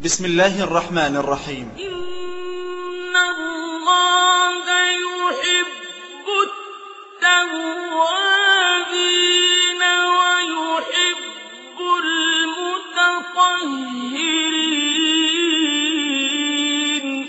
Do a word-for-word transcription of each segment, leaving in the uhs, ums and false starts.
بسم الله الرحمن الرحيم. إن الله يحب التوابين ويحب المتطهرين.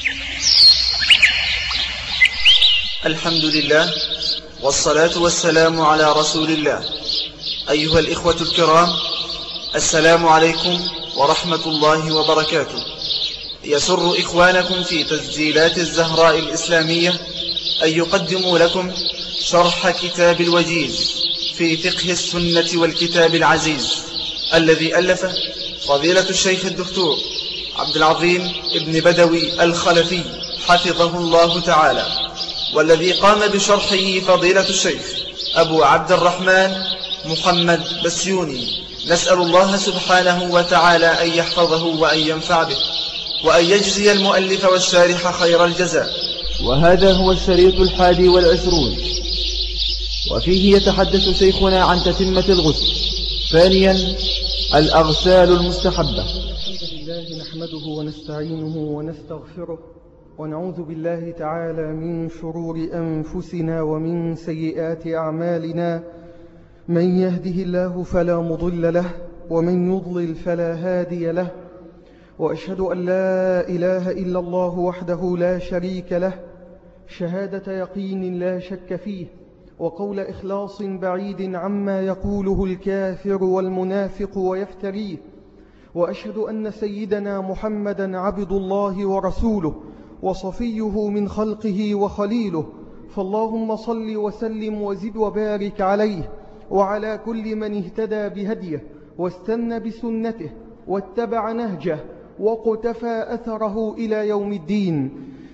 الحمد لله والصلاة والسلام على رسول الله. أيها الإخوة الكرام، السلام عليكم ورحمة الله وبركاته. يسر إخوانكم في تسجيلات الزهراء الإسلامية أن يقدموا لكم شرح كتاب الوجيز في فقه السنة والكتاب العزيز الذي ألفه فضيلة الشيخ الدكتور عبد العظيم ابن بدوي الخلفي حفظه الله تعالى، والذي قام بشرحه فضيلة الشيخ أبو عبد الرحمن محمد بسيوني. نسأل الله سبحانه وتعالى أن يحفظه وأن ينفع به وأن يجزي المؤلف والشارح خير الجزاء. وهذا هو الشريط الحادي والعشرون، وفيه يتحدث شيخنا عن تتمة الغسل. ثانيا، الأغسال المستحبة. الحمد لله نحمده ونستعينه ونستغفره، ونعوذ بالله تعالى من شرور أنفسنا ومن سيئات أعمالنا. من يهده الله فلا مضل له، ومن يضلل فلا هادي له. وأشهد أن لا إله إلا الله وحده لا شريك له، شهادة يقين لا شك فيه، وقول إخلاص بعيد عما يقوله الكافر والمنافق ويفتريه. وأشهد أن سيدنا محمدا عبد الله ورسوله، وصفيه من خلقه وخليله. فاللهم صل وسلم وزد وبارك عليه وعلى كل من اهتدى بهديه واستنى بسنته واتبع نهجه وقتفى أثره إلى يوم الدين.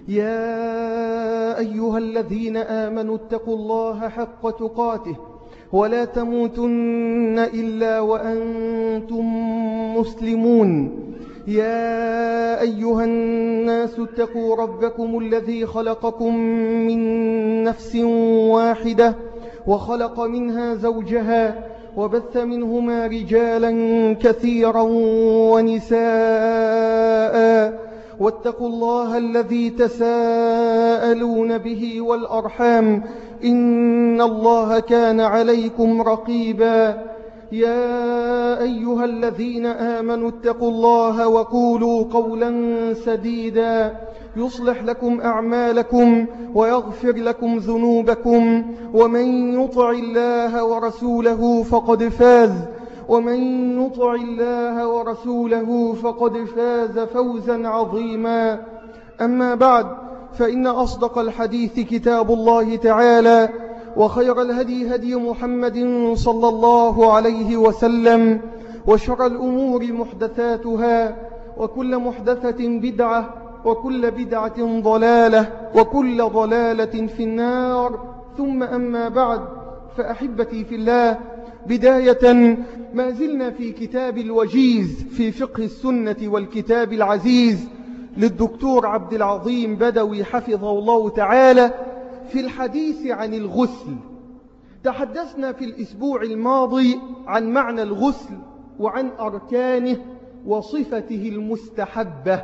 يا أيها الذين آمنوا اتقوا الله حق تقاته ولا تموتن إلا وأنتم مسلمون. يا أيها الناس اتقوا ربكم الذي خلقكم من نفس واحدة وخلق منها زوجها وبث منهما رجالا كثيرا ونساء. واتقوا الله الذي تساءلون به والأرحام، إن الله كان عليكم رقيبا. يا أيها الذين آمنوا اتقوا الله وقولوا قولا سديدا يصلح لكم أعمالكم ويغفر لكم ذنوبكم، ومن يطع الله ورسوله فقد فاز ومن يطع الله ورسوله فقد فاز فوزا عظيما. أما بعد، فإن أصدق الحديث كتاب الله تعالى، وخير الهدي هدي محمد صلى الله عليه وسلم، وشر الأمور محدثاتها، وكل محدثة بدعة، وكل بدعة ضلالة، وكل ضلالة في النار. ثم أما بعد، فأحبتي في الله، بداية ما زلنا في كتاب الوجيز في فقه السنة والكتاب العزيز للدكتور عبد العظيم بدوي حفظه الله تعالى، في الحديث عن الغسل. تحدثنا في الأسبوع الماضي عن معنى الغسل وعن أركانه وصفته المستحبة،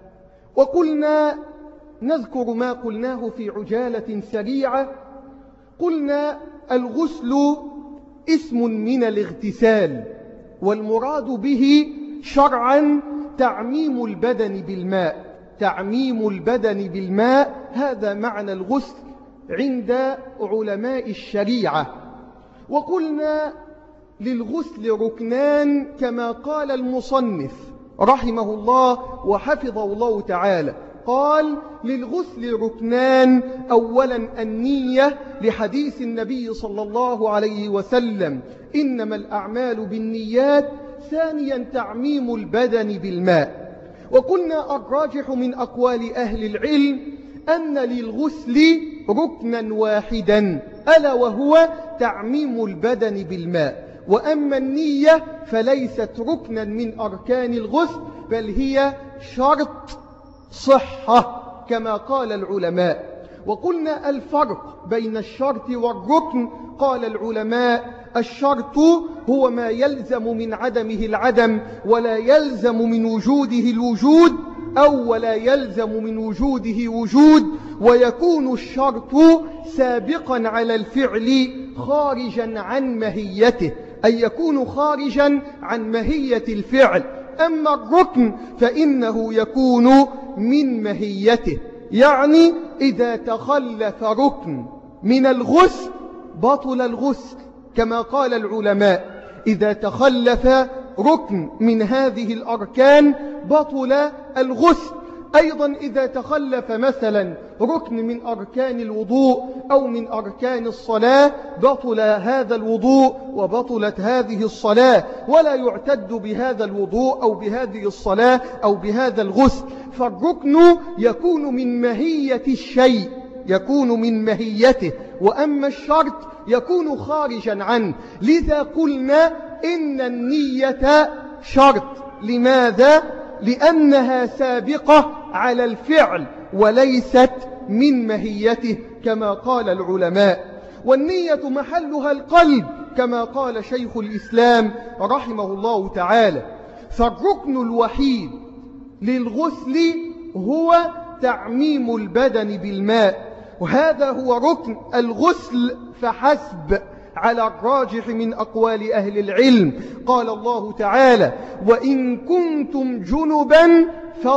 وقلنا نذكر ما قلناه في عجالة سريعة. قلنا الغسل اسم من الاغتسال، والمراد به شرعا تعميم البدن بالماء. تعميم البدن بالماء هذا معنى الغسل عند علماء الشريعة. وقلنا للغسل ركنان كما قال المصنف رحمه الله وحفظه الله تعالى. قال للغسل ركنان: أولا النية، لحديث النبي صلى الله عليه وسلم إنما الأعمال بالنيات. ثانيا تعميم البدن بالماء. وقلنا الراجح من أقوال أهل العلم أن للغسل ركنا واحدا، ألا وهو تعميم البدن بالماء. وأما النية فليست ركنا من أركان الغسل، بل هي شرط صحة كما قال العلماء. وقلنا الفرق بين الشرط والركن قال العلماء: الشرط هو ما يلزم من عدمه العدم ولا يلزم من وجوده الوجود، أو ولا يلزم من وجوده وجود، ويكون الشرط سابقا على الفعل خارجا عن ماهيته، أي يكون خارجا عن ماهية الفعل. أما الركن فإنه يكون من ماهيته، يعني إذا تخلف ركن من الغسل بطل الغسل، كما قال العلماء: إذا تخلف ركن من هذه الأركان بطل الغسل. أيضا إذا تخلف مثلا ركن من أركان الوضوء أو من أركان الصلاة بطل هذا الوضوء وبطلت هذه الصلاة، ولا يعتد بهذا الوضوء أو بهذه الصلاة أو بهذا الغسل. فالركن يكون من ماهية الشيء، يكون من ماهيته، وأما الشرط يكون خارجا عنه. لذا قلنا إن النية شرط. لماذا؟ لأنها سابقة على الفعل وليست من ماهيته كما قال العلماء. والنية محلها القلب كما قال شيخ الإسلام رحمه الله تعالى. فالركن الوحيد للغسل هو تعميم البدن بالماء، وهذا هو ركن الغسل فحسب على الراجح من أقوال أهل العلم. قال الله تعالى: وإن كنتم جنبا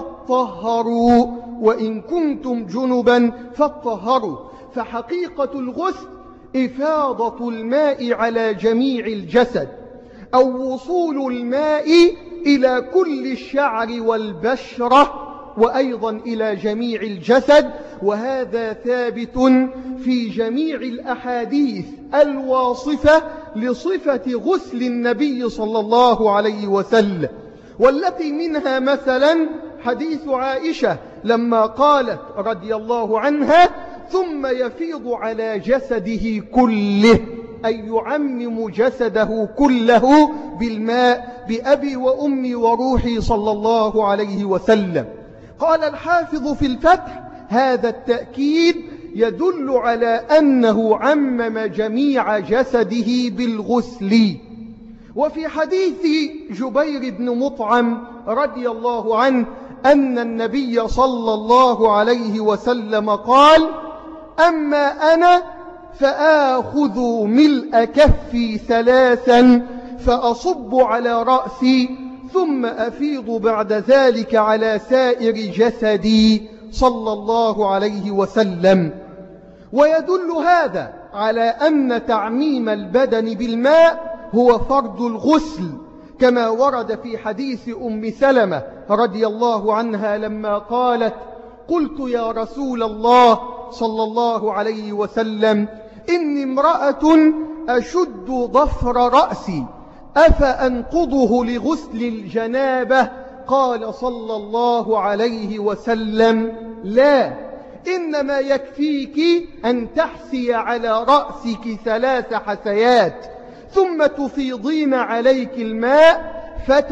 فاطهروا، وإن كنتم جنبا فاطهروا. فحقيقة الغسل إفاضة الماء على جميع الجسد، أو وصول الماء إلى كل الشعر والبشرة وأيضا إلى جميع الجسد، وهذا ثابت في جميع الأحاديث الواصفة لصفة غسل النبي صلى الله عليه وسلم، والتي منها مثلا حديث عائشة لما قالت رضي الله عنها: ثم يفيض على جسده كله، أي يعمم جسده كله بالماء بأبي وأمي وروحي صلى الله عليه وسلم. قال الحافظ في الفتح: هذا التأكيد يدل على أنه عمم جميع جسده بالغسل. وفي حديث جبير بن مطعم رضي الله عنه أن النبي صلى الله عليه وسلم قال: أما أنا فآخذ ملء كفي ثلاثا فأصب على رأسي ثم أفيض بعد ذلك على سائر جسدي صلى الله عليه وسلم. ويدل هذا على أن تعميم البدن بالماء هو فرض الغسل، كما ورد في حديث أم سلمة رضي الله عنها لما قالت: قلت يا رسول الله صلى الله عليه وسلم: إني امرأة أشد ضفر رأسي أفأنقضه لغسل الجنابة؟ قال صلى الله عليه وسلم: لا، إنما يكفيك أن تحسي على رأسك ثلاث حسيات ثم تفيضين عليك الماء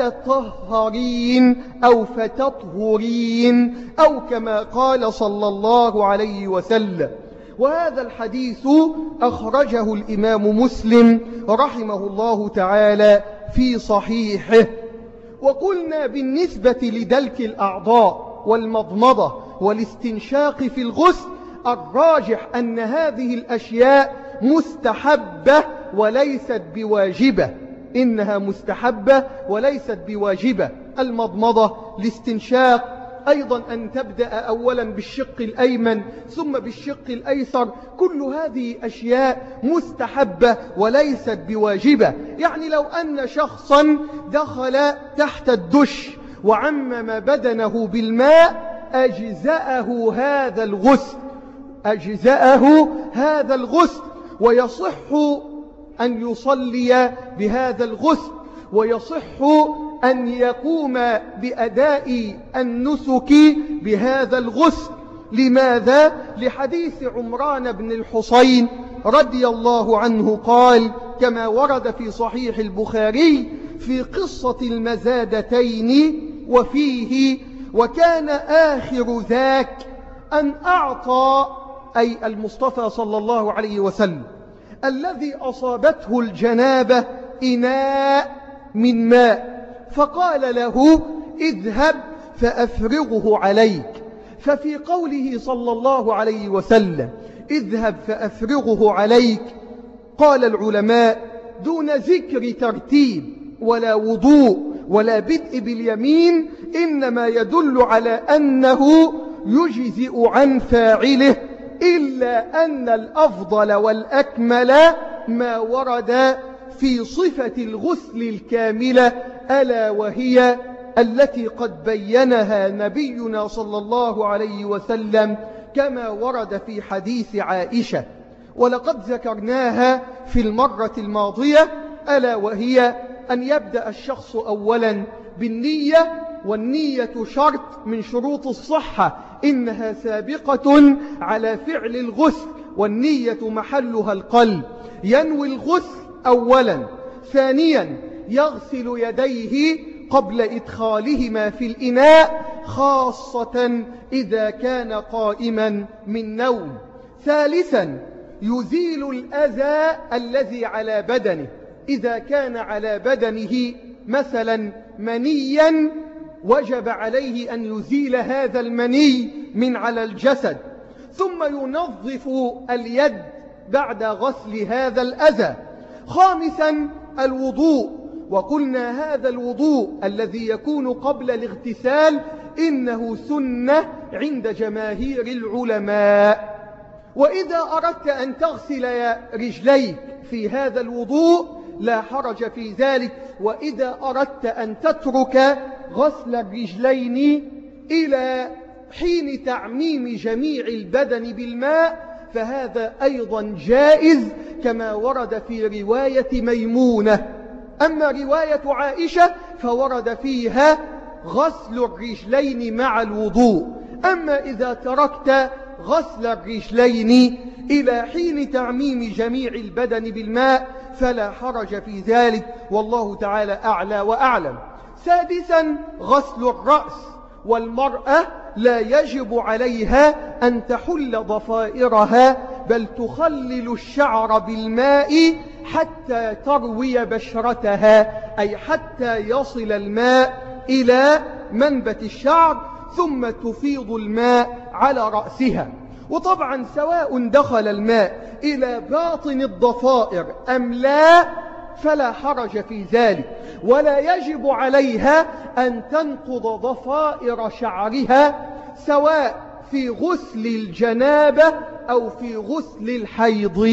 فتطهرين أو فتطهرين، أو كما قال صلى الله عليه وسلم. وهذا الحديث أخرجه الإمام مسلم رحمه الله تعالى في صحيحه. وقلنا بالنسبة لدلك الأعضاء والمضمضة والاستنشاق في الغسل الراجح أن هذه الأشياء مستحبة وليست بواجبة، إنها مستحبة وليست بواجبة. المضمضة، الاستنشاق، أيضا أن تبدأ أولا بالشق الأيمن ثم بالشق الأيسر، كل هذه أشياء مستحبة وليست بواجبة. يعني لو أن شخصا دخل تحت الدش وعمم بدنه بالماء أجزأه هذا الغسل، أجزأه هذا الغسل، ويصح أن يصلي بهذا الغسل، ويصح أن يقوم بأداء النسك بهذا الغسل. لماذا؟ لحديث عمران بن الحصين رضي الله عنه قال كما ورد في صحيح البخاري في قصة المزادتين وفيه: وكان آخر ذاك أن أعطى، أي المصطفى صلى الله عليه وسلم، الذي أصابته الجنابة إناء من ماء، فقال له اذهب فأفرغه عليك. ففي قوله صلى الله عليه وسلم اذهب فأفرغه عليك، قال العلماء دون ذكر ترتيب ولا وضوء ولا بدء باليمين، إنما يدل على أنه يجزئ عن فاعله، إلا أن الأفضل والأكمل ما ورد في صفة الغسل الكاملة، ألا وهي التي قد بينها نبينا صلى الله عليه وسلم كما ورد في حديث عائشة، ولقد ذكرناها في المرة الماضية، ألا وهي أن يبدأ الشخص أولا بالنية، والنية شرط من شروط الصحة، إنها سابقة على فعل الغسل، والنية محلها القلب. ينوي الغسل أولا. ثانيا يغسل يديه قبل إدخالهما في الإناء، خاصة إذا كان قائما من نوم. ثالثا يزيل الأذى الذي على بدنه، إذا كان على بدنه مثلا منيا وجب عليه أن يزيل هذا المني من على الجسد. ثم ينظف اليد بعد غسل هذا الأذى. خامسا الوضوء، وقلنا هذا الوضوء الذي يكون قبل الاغتسال إنه سنة عند جماهير العلماء. وإذا أردت أن تغسل رجليك في هذا الوضوء لا حرج في ذلك، وإذا أردت أن تترك غسل الرجلين إلى حين تعميم جميع البدن بالماء فهذا أيضا جائز، كما ورد في رواية ميمونة. أما رواية عائشة فورد فيها غسل الرجلين مع الوضوء. أما إذا تركت غسل الرجلين إلى حين تعميم جميع البدن بالماء فلا حرج في ذلك، والله تعالى أعلى وأعلم. سادسا غسل الرأس، والمرأة لا يجب عليها أن تحل ضفائرها، بل تخلل الشعر بالماء حتى تروي بشرتها، أي حتى يصل الماء إلى منبت الشعر، ثم تفيض الماء على رأسها. وطبعا سواء دخل الماء إلى باطن الضفائر أم لا فلا حرج في ذلك، ولا يجب عليها أن تنقض ضفائر شعرها سواء في غسل الجنابة أو في غسل الحيض،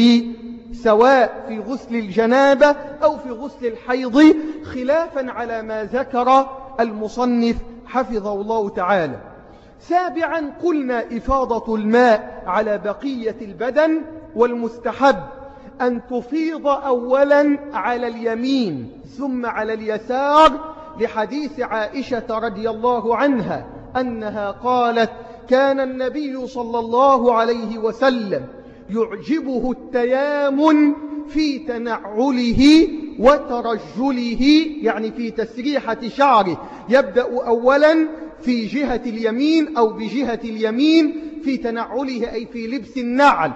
سواء في غسل الجنابة أو في غسل الحيض، خلافا على ما ذكر المصنف حفظه الله تعالى. سابعا قلنا إفاضة الماء على بقية البدن، والمستحب أن تفيض أولا على اليمين ثم على اليسار، لحديث عائشة رضي الله عنها أنها قالت كان النبي صلى الله عليه وسلم يعجبه التيامن في تنعله وترجله، يعني في تسريحة شعره، يبدأ أولا في جهة اليمين أو بجهة اليمين في تنعله أي في لبس النعل،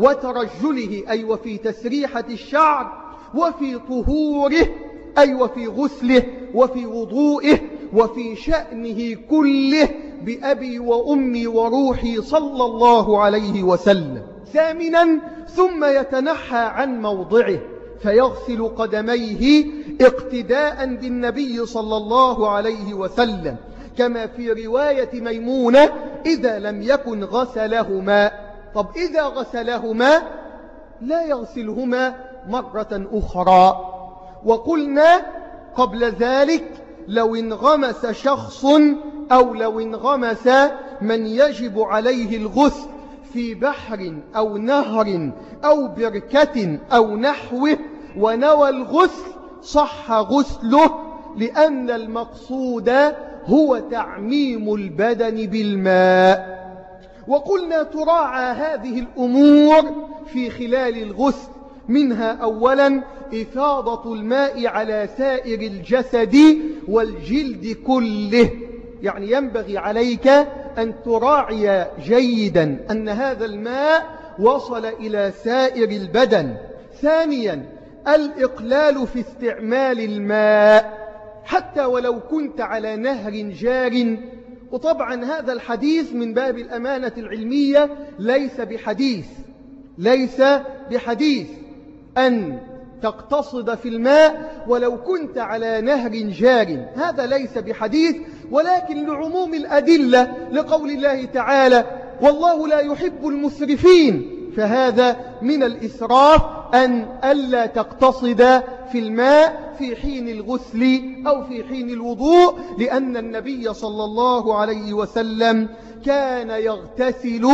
وترجله أي وفي تسريحة الشعر، وفي طهوره أي وفي غسله، وفي وضوئه، وفي شأنه كله بأبي وأمي وروحي صلى الله عليه وسلم. ثامنا ثم يتنحى عن موضعه فيغسل قدميه اقتداء بالنبي صلى الله عليه وسلم، كما في رواية ميمونة إذا لم يكن غسلهما. طب إذا غسلهما لا يغسلهما مرة أخرى. وقلنا قبل ذلك لو انغمس شخص أو لو انغمس من يجب عليه الغسل في بحر أو نهر أو بركة أو نحوه ونوى الغسل صح غسله، لأن المقصود هو تعميم البدن بالماء. وقلنا تراعى هذه الأمور في خلال الغسل، منها أولا إفاضة الماء على سائر الجسد والجلد كله، يعني ينبغي عليك أن تراعي جيدا أن هذا الماء وصل إلى سائر البدن. ثانيا الإقلال في استعمال الماء حتى ولو كنت على نهر جار. وطبعا هذا الحديث من باب الأمانة العلمية ليس بحديث ليس بحديث أن تقتصد في الماء ولو كنت على نهر جار، هذا ليس بحديث، ولكن لعموم الأدلة لقول الله تعالى والله لا يحب المسرفين، فهذا من الإسراف أن ألا تقتصد في الماء في حين الغسل أو في حين الوضوء، لأن النبي صلى الله عليه وسلم كان يغتسل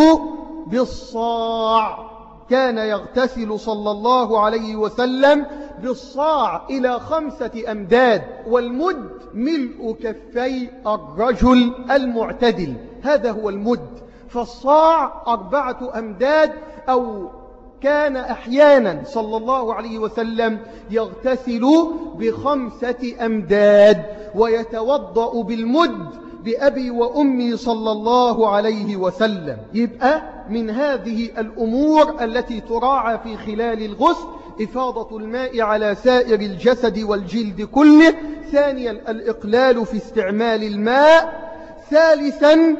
بالصاع كان يغتسل صلى الله عليه وسلم بالصاع إلى خمسة أمداد، والمد ملء كفي الرجل المعتدل، هذا هو المد. فالصاع أربعة أمداد، أو كان أحيانا صلى الله عليه وسلم يغتسل بخمسة أمداد ويتوضأ بالمد بأبي وأمي صلى الله عليه وسلم. يبقى من هذه الأمور التي تراعى في خلال الغسل إفاضة الماء على سائر الجسد والجلد كله. ثانيا الإقلال في استعمال الماء. ثالثا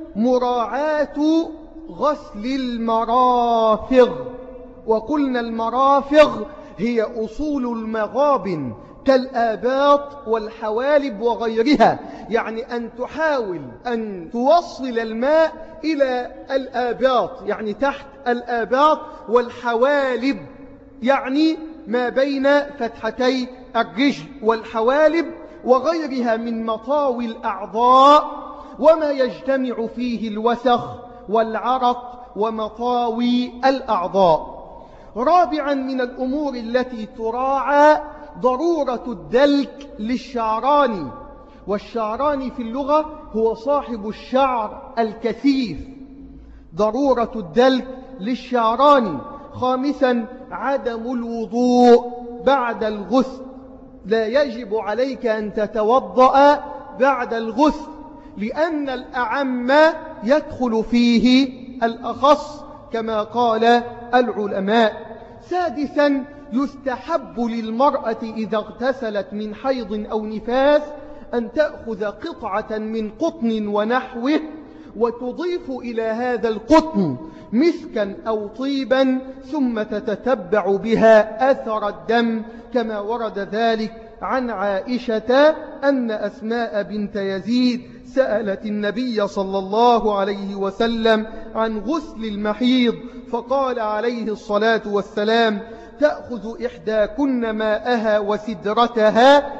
مراعاة غسل المرافغ، وقلنا المرافغ هي أصول المغابن كالآباط والحوالب وغيرها، يعني أن تحاول أن توصل الماء إلى الآباط، يعني تحت الآباط، والحوالب يعني ما بين فتحتي الرجل، والحوالب وغيرها من مطاوي الأعضاء وما يجتمع فيه الوسخ والعرق ومطاوي الأعضاء. رابعا من الأمور التي تراعى ضرورة الدلك للشعران، والشعران في اللغة هو صاحب الشعر الكثيف، ضرورة الدلك للشعران. خامسا عدم الوضوء بعد الغسل، لا يجب عليك أن تتوضأ بعد الغسل، لأن الأعم يدخل فيه الأخص كما قال العلماء. سادسا يستحب للمرأة إذا اغتسلت من حيض أو نفاس أن تأخذ قطعة من قطن ونحوه وتضيف إلى هذا القطن مسكا أو طيبا، ثم تتتبع بها أثر الدم، كما ورد ذلك عن عائشة أن أسماء بنت يزيد سألت النبي صلى الله عليه وسلم عن غسل المحيض، فقال عليه الصلاة والسلام تأخذ إحداكن ماءها وسدرتها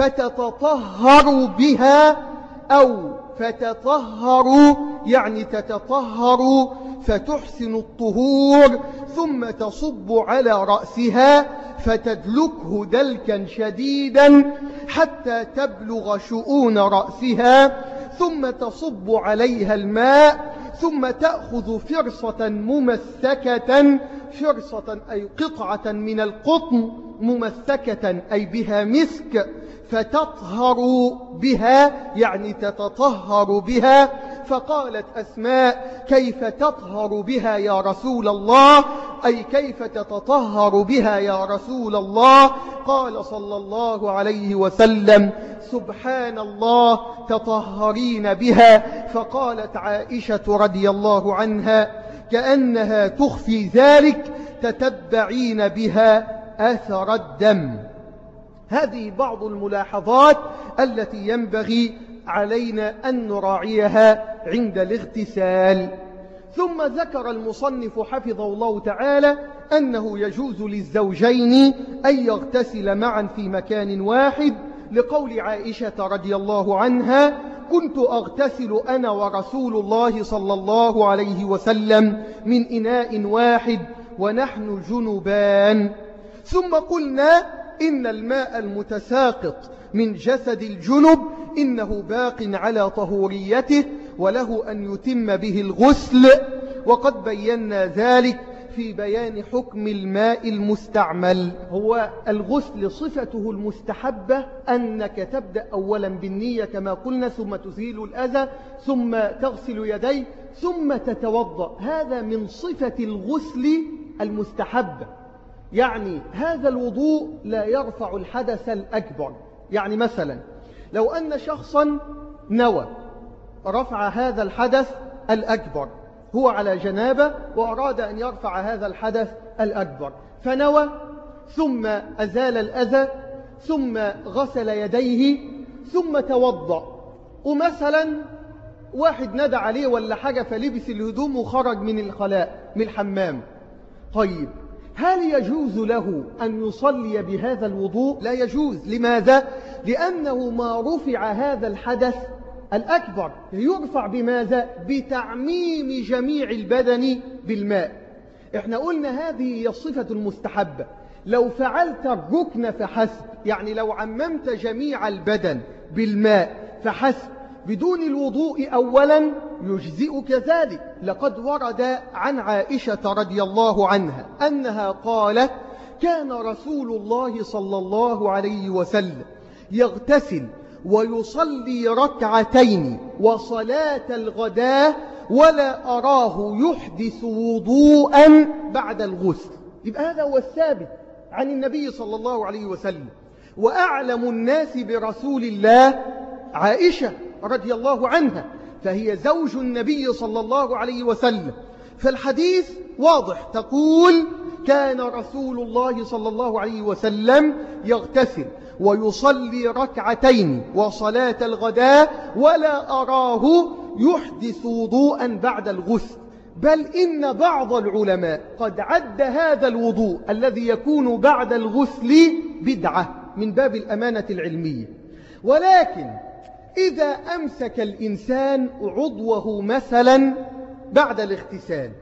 فتتطهر بها، أو فتطهر يعني تتطهر فتحسن الطهور، ثم تصب على رأسها فتدلكه دلكا شديدا حتى تبلغ شؤون رأسها، ثم تصب عليها الماء، ثم تأخذ فرصة ممسكة، فرصة أي قطعة من القطن ممسكة أي بها مسك، فتطهر بها يعني تتطهر بها. فقالت أسماء كيف تطهر بها يا رسول الله، أي كيف تتطهر بها يا رسول الله؟ قال صلى الله عليه وسلم سبحان الله تطهرين بها. فقالت عائشة رضي الله عنها كأنها تخفي ذلك تتبعين بها أثر الدم. هذه بعض الملاحظات التي ينبغي علينا أن نراعيها عند الاغتسال. ثم ذكر المصنف حفظه الله تعالى أنه يجوز للزوجين أن يغتسل معا في مكان واحد، لقول عائشة رضي الله عنها كنت أغتسل أنا ورسول الله صلى الله عليه وسلم من إناء واحد ونحن جنبان. ثم قلنا إن الماء المتساقط من جسد الجنب إنه باق على طهوريته وله أن يتم به الغسل، وقد بينا ذلك في بيان حكم الماء المستعمل. هو الغسل صفته المستحبة أنك تبدأ أولا بالنية كما قلنا، ثم تزيل الأذى، ثم تغسل يديك، ثم تتوضأ. هذا من صفة الغسل المستحبة، يعني هذا الوضوء لا يرفع الحدث الأكبر. يعني مثلا لو أن شخصا نوى رفع هذا الحدث الأكبر، هو على جنابة وأراد أن يرفع هذا الحدث الأكبر، فنوى ثم أزال الأذى ثم غسل يديه ثم توضأ، ومثلا واحد ندى عليه ولا حاجة فلبس الهدوم وخرج من الخلاء من الحمام. طيب هل يجوز له أن يصلي بهذا الوضوء؟ لا يجوز. لماذا؟ لأنه ما رفع هذا الحدث الأكبر يرفع بماذا؟ بتعميم جميع البدن بالماء. احنا قلنا هذه هي الصفة المستحبة. لو فعلت الركن فحسب، يعني لو عممت جميع البدن بالماء فحسب بدون الوضوء أولا يجزئك ذلك. لقد ورد عن عائشة رضي الله عنها أنها قالت: كان رسول الله صلى الله عليه وسلم يغتسل ويصلي ركعتين وصلاة الغداء ولا أراه يحدث وضوءا بعد الغسل. يبقى هذا هو الثابت عن النبي صلى الله عليه وسلم. وأعلم الناس برسول الله عائشة رضي الله عنها، فهي زوج النبي صلى الله عليه وسلم، فالحديث واضح. تقول: كان رسول الله صلى الله عليه وسلم يغتسل ويصلي ركعتين وصلاة الغداء ولا أراه يحدث وضوءا بعد الغسل. بل إن بعض العلماء قد عد هذا الوضوء الذي يكون بعد الغسل بدعة من باب الأمانة العلمية. ولكن إذا أمسك الإنسان عضوه مثلا بعد الاغتسال،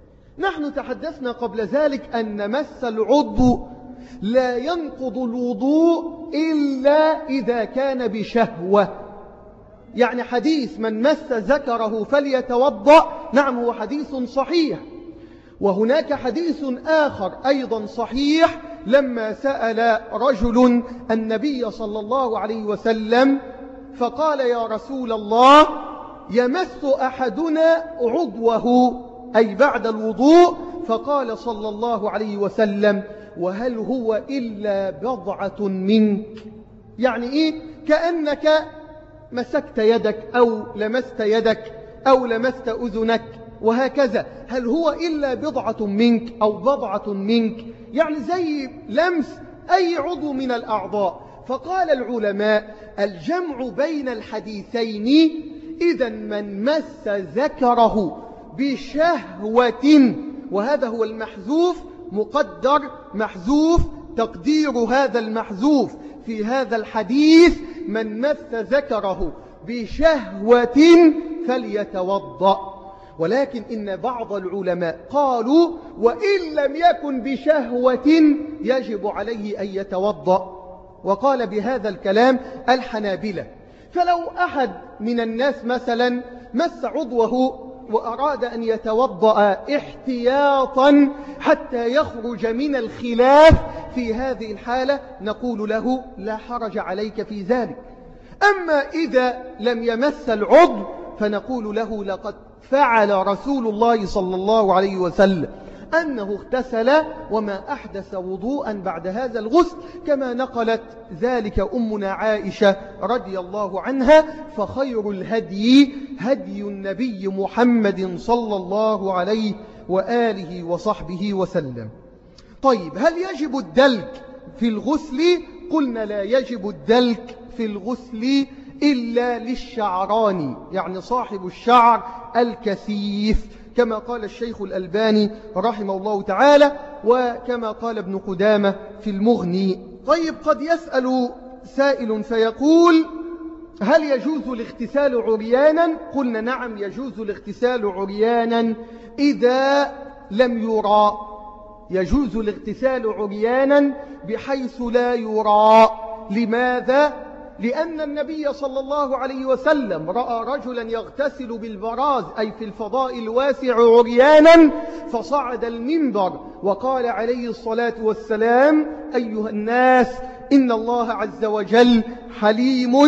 نحن تحدثنا قبل ذلك أن مس العضو لا ينقض الوضوء إلا إذا كان بشهوة. يعني حديث من مس ذكره فليتوضأ، نعم هو حديث صحيح. وهناك حديث آخر أيضا صحيح لما سأل رجل النبي صلى الله عليه وسلم فقال: يا رسول الله، يمس أحدنا عضوه أي بعد الوضوء، فقال صلى الله عليه وسلم: وهل هو إلا بضعة منك؟ يعني إيه؟ كأنك مسكت يدك أو لمست يدك أو لمست أذنك وهكذا. هل هو إلا بضعة منك أو بضعة منك؟ يعني زي لمس أي عضو من الأعضاء. فقال العلماء: الجمع بين الحديثين إذا من مس ذكره بشهوة، وهذا هو المحذوف، مقدر محذوف، تقدير هذا المحذوف في هذا الحديث: من مس ذكره بشهوة فليتوضأ. ولكن إن بعض العلماء قالوا: وإن لم يكن بشهوة يجب عليه أن يتوضأ. وقال بهذا الكلام الحنابلة. فلو أحد من الناس مثلا مس عضوه وأراد أن يتوضأ احتياطا حتى يخرج من الخلاف، في هذه الحالة نقول له: لا حرج عليك في ذلك. أما إذا لم يمس العضو فنقول له: لقد فعل رسول الله صلى الله عليه وسلم أنه اغتسل وما أحدث وضوءا بعد هذا الغسل، كما نقلت ذلك أمنا عائشة رضي الله عنها: فخير الهدي هدي النبي محمد صلى الله عليه وآله وصحبه وسلم. طيب، هل يجب الدلك في الغسل؟ قلنا: لا يجب الدلك في الغسل إلا للشعراني، يعني صاحب الشعر الكثيف، كما قال الشيخ الألباني رحمه الله تعالى، وكما قال ابن قدامة في المغني. طيب، قد يسأل سائل فيقول: هل يجوز الاغتسال عريانا؟ قلنا: نعم، يجوز الاغتسال عريانا إذا لم يرى. يجوز الاغتسال عريانا بحيث لا يرى. لماذا؟ لأن النبي صلى الله عليه وسلم رأى رجلا يغتسل بالبراز أي في الفضاء الواسع عريانا، فصعد المنبر وقال عليه الصلاة والسلام: أيها الناس، إن الله عز وجل حليم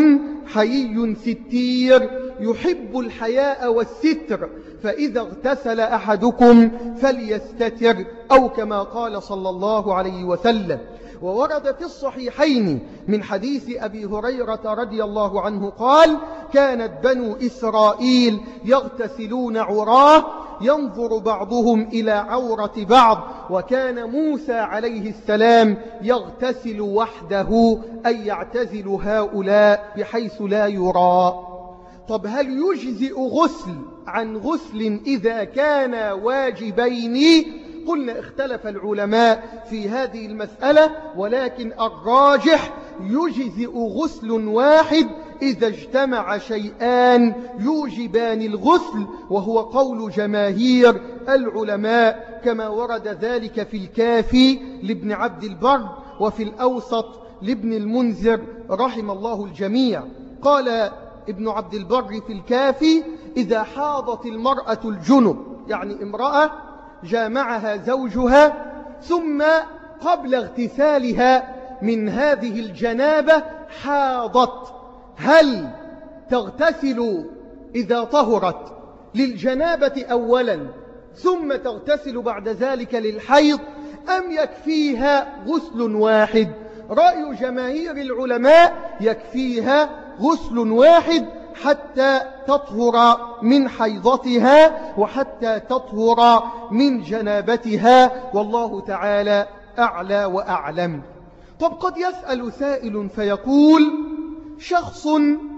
حيي ستير يحب الحياء والستر، فإذا اغتسل أحدكم فليستتر، أو كما قال صلى الله عليه وسلم. وورد في الصحيحين من حديث أبي هريرة رضي الله عنه قال: كانت بنو إسرائيل يغتسلون عراه ينظر بعضهم إلى عورة بعض، وكان موسى عليه السلام يغتسل وحده، أي يعتزل هؤلاء بحيث لا يرى. طب هل يجزئ غسل عن غسل إذا كان واجبين؟ قلنا اختلف العلماء في هذه المسألة، ولكن الراجح يجزئ غسل واحد إذا اجتمع شيئان يوجبان الغسل، وهو قول جماهير العلماء، كما ورد ذلك في الكافي لابن عبد البر وفي الأوسط لابن المنذر رحم الله الجميع. قال ابن عبد البر في الكافي: إذا حاضت المرأة الجنب، يعني امرأة جامعها زوجها ثم قبل اغتسالها من هذه الجنابة حاضت، هل تغتسل إذا طهرت للجنابة أولا ثم تغتسل بعد ذلك للحيض، أم يكفيها غسل واحد؟ رأي جماهير العلماء يكفيها غسل واحد حتى تطهر من حيضتها وحتى تطهر من جنابتها، والله تعالى أعلى وأعلم. طب قد يسأل سائل فيقول: شخص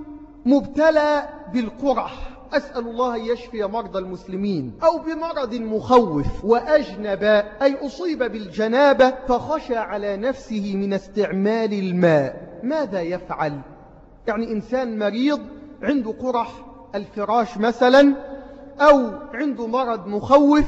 مبتلى بالقرح، أسأل الله يشفي مرضى المسلمين، أو بمرض مخوف وأجنب، أي أصيب بالجنابة فخشى على نفسه من استعمال الماء، ماذا يفعل؟ يعني إنسان مريض عنده قرح الفراش مثلا، أو عنده مرض مخوف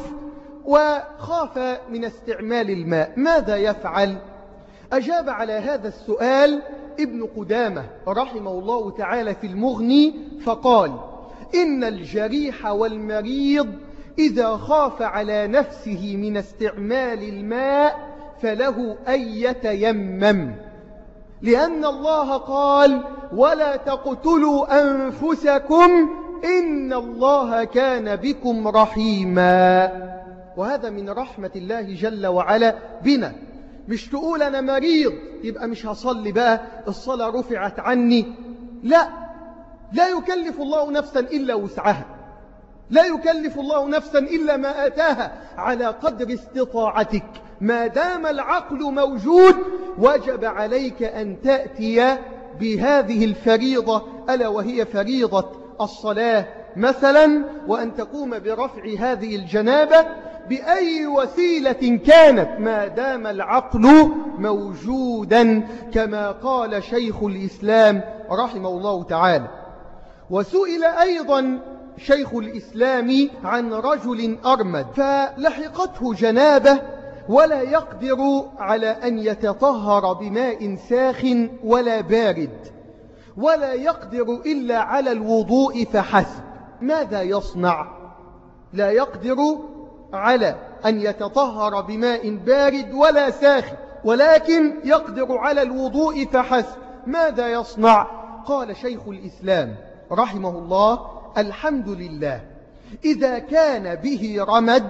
وخاف من استعمال الماء، ماذا يفعل؟ أجاب على هذا السؤال ابن قدامة رحمه الله تعالى في المغني فقال: إن الجريح والمريض إذا خاف على نفسه من استعمال الماء فله أن يتيمم، لأن الله قال: ولا تقتلوا أنفسكم إن الله كان بكم رحيما. وهذا من رحمة الله جل وعلا بنا، مش تقول أنا مريض يبقى مش هصلي بقى، الصلاة رفعت عني، لا، لا يكلف الله نفسا إلا وسعها، لا يكلف الله نفسا إلا ما آتاها، على قدر استطاعتك، ما دام العقل موجود وجب عليك أن تأتي بهذه الفريضة، ألا وهي فريضة الصلاة مثلا، وأن تقوم برفع هذه الجنابة بأي وسيلة كانت ما دام العقل موجودا، كما قال شيخ الإسلام رحمه الله تعالى. وسئل أيضا شيخ الإسلام عن رجل أرمد فلحقته جنابة ولا يقدر على أن يتطهر بماء ساخن ولا بارد، ولا يقدر إلا على الوضوء فحسب، ماذا يصنع؟ لا يقدر على أن يتطهر بماء بارد ولا ساخن، ولكن يقدر على الوضوء فحسب، ماذا يصنع؟ قال شيخ الإسلام رحمه الله: الحمد لله، إذا كان به رمد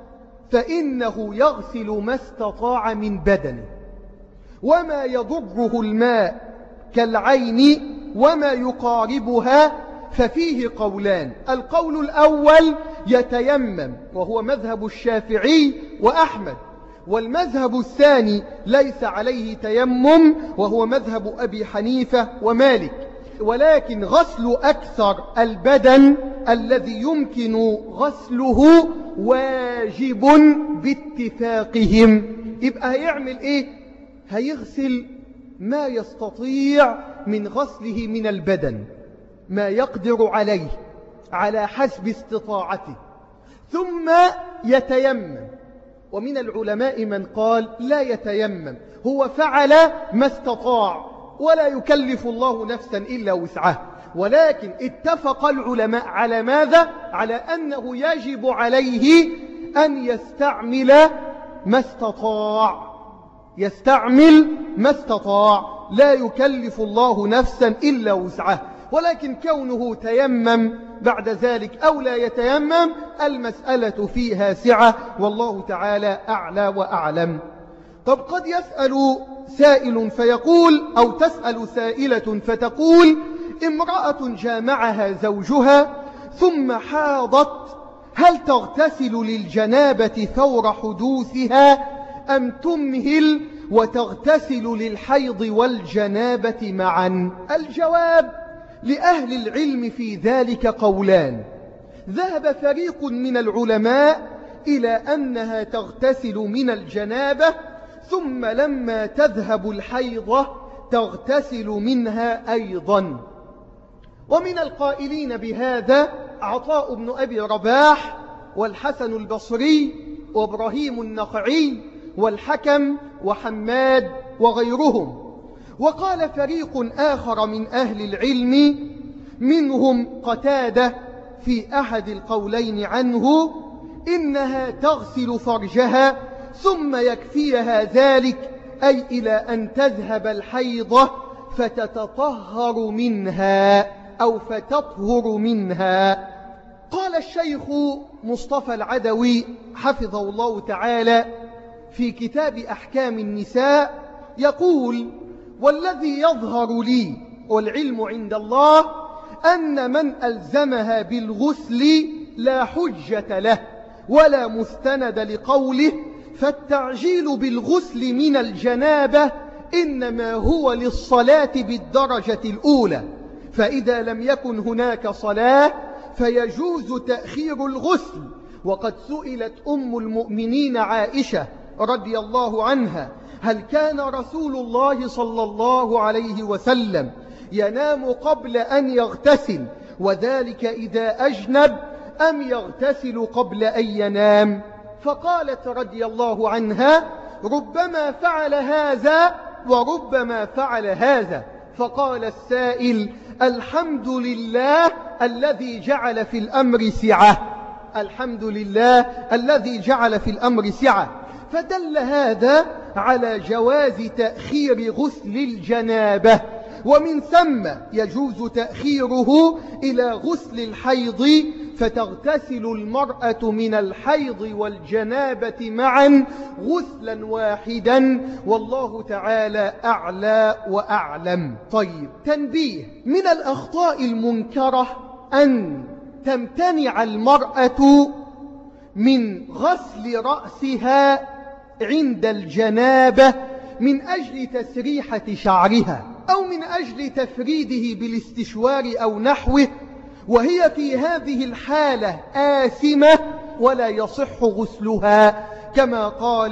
فإنه يغسل ما استطاع من بدنه، وما يضره الماء كالعين وما يقاربها ففيه قولان. القول الأول يتيمم، وهو مذهب الشافعي وأحمد، والمذهب الثاني ليس عليه تيمم، وهو مذهب أبي حنيفة ومالك، ولكن غسل أكثر البدن الذي يمكن غسله واجب باتفاقهم. يبقى هيعمل إيه؟ هيغسل ما يستطيع من غسله من البدن، ما يقدر عليه على حسب استطاعته، ثم يتيمم. ومن العلماء من قال لا يتيمم، هو فعل ما استطاع ولا يكلف الله نفسا إلا وسعها، ولكن اتفق العلماء على ماذا؟ على أنه يجب عليه أن يستعمل ما استطاع، يستعمل ما استطاع، لا يكلف الله نفسا إلا وسعها. ولكن كونه تيمم بعد ذلك أو لا يتيمم المسألة فيها سعة، والله تعالى أعلى وأعلم. طب قد يسأل سائل فيقول، أو تسأل سائلة فتقول: امرأة جامعها زوجها ثم حاضت، هل تغتسل للجنابة فور حدوثها أم تمهل وتغتسل للحيض والجنابة معا؟ الجواب: لأهل العلم في ذلك قولان. ذهب فريق من العلماء إلى أنها تغتسل من الجنابة، ثم لما تذهب الحيضة تغتسل منها أيضا. ومن القائلين بهذا عطاء بن أبي رباح والحسن البصري وإبراهيم النخعي والحكم وحماد وغيرهم. وقال فريق آخر من أهل العلم منهم قتادة في أحد القولين عنه إنها تغسل فرجها ثم يكفيها ذلك، أي إلى أن تذهب الحيضة فتتطهر منها أو فتطهر منها. قال الشيخ مصطفى العدوي حفظه الله تعالى في كتاب أحكام النساء يقول: والذي يظهر لي والعلم عند الله أن من ألزمها بالغسل لا حجة له ولا مستند لقوله، فالتعجيل بالغسل من الجنابة إنما هو للصلاة بالدرجة الأولى، فإذا لم يكن هناك صلاة فيجوز تأخير الغسل. وقد سئلت أم المؤمنين عائشة رضي الله عنها: هل كان رسول الله صلى الله عليه وسلم ينام قبل أن يغتسل وذلك إذا أجنب، أم يغتسل قبل أن ينام؟ فقالت رضي الله عنها: ربما فعل هذا وربما فعل هذا. فقال السائل: الحمد لله الذي جعل في الأمر سعة، الحمد لله الذي جعل في الأمر سعة. فدل هذا على جواز تأخير غسل الجنابة، ومن ثم يجوز تأخيره إلى غسل الحيض، فتغتسل المرأة من الحيض والجنابة معا غسلا واحدا، والله تعالى أعلى وأعلم. طيب، تنبيه: من الأخطاء المنكرة أن تمتنع المرأة من غسل رأسها عند الجنابة من أجل تسريحة شعرها أو من أجل تفريده بالاستشوار أو نحوه، وهي في هذه الحالة آثمة ولا يصح غسلها كما قال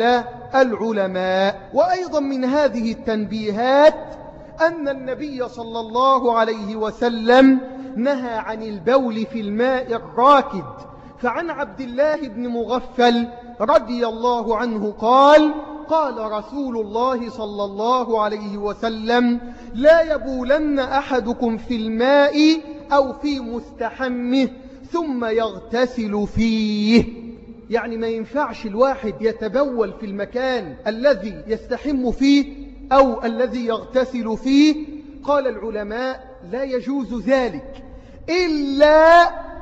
العلماء. وأيضا من هذه التنبيهات أن النبي صلى الله عليه وسلم نهى عن البول في الماء الراكد. فعن عبد الله بن مغفل رضي الله عنه قال: قال رسول الله صلى الله عليه وسلم: لا يبولن أحدكم في الماء أو في مستحمه ثم يغتسل فيه. يعني ما ينفعش الواحد يتبول في المكان الذي يستحم فيه أو الذي يغتسل فيه. قال العلماء: لا يجوز ذلك إلا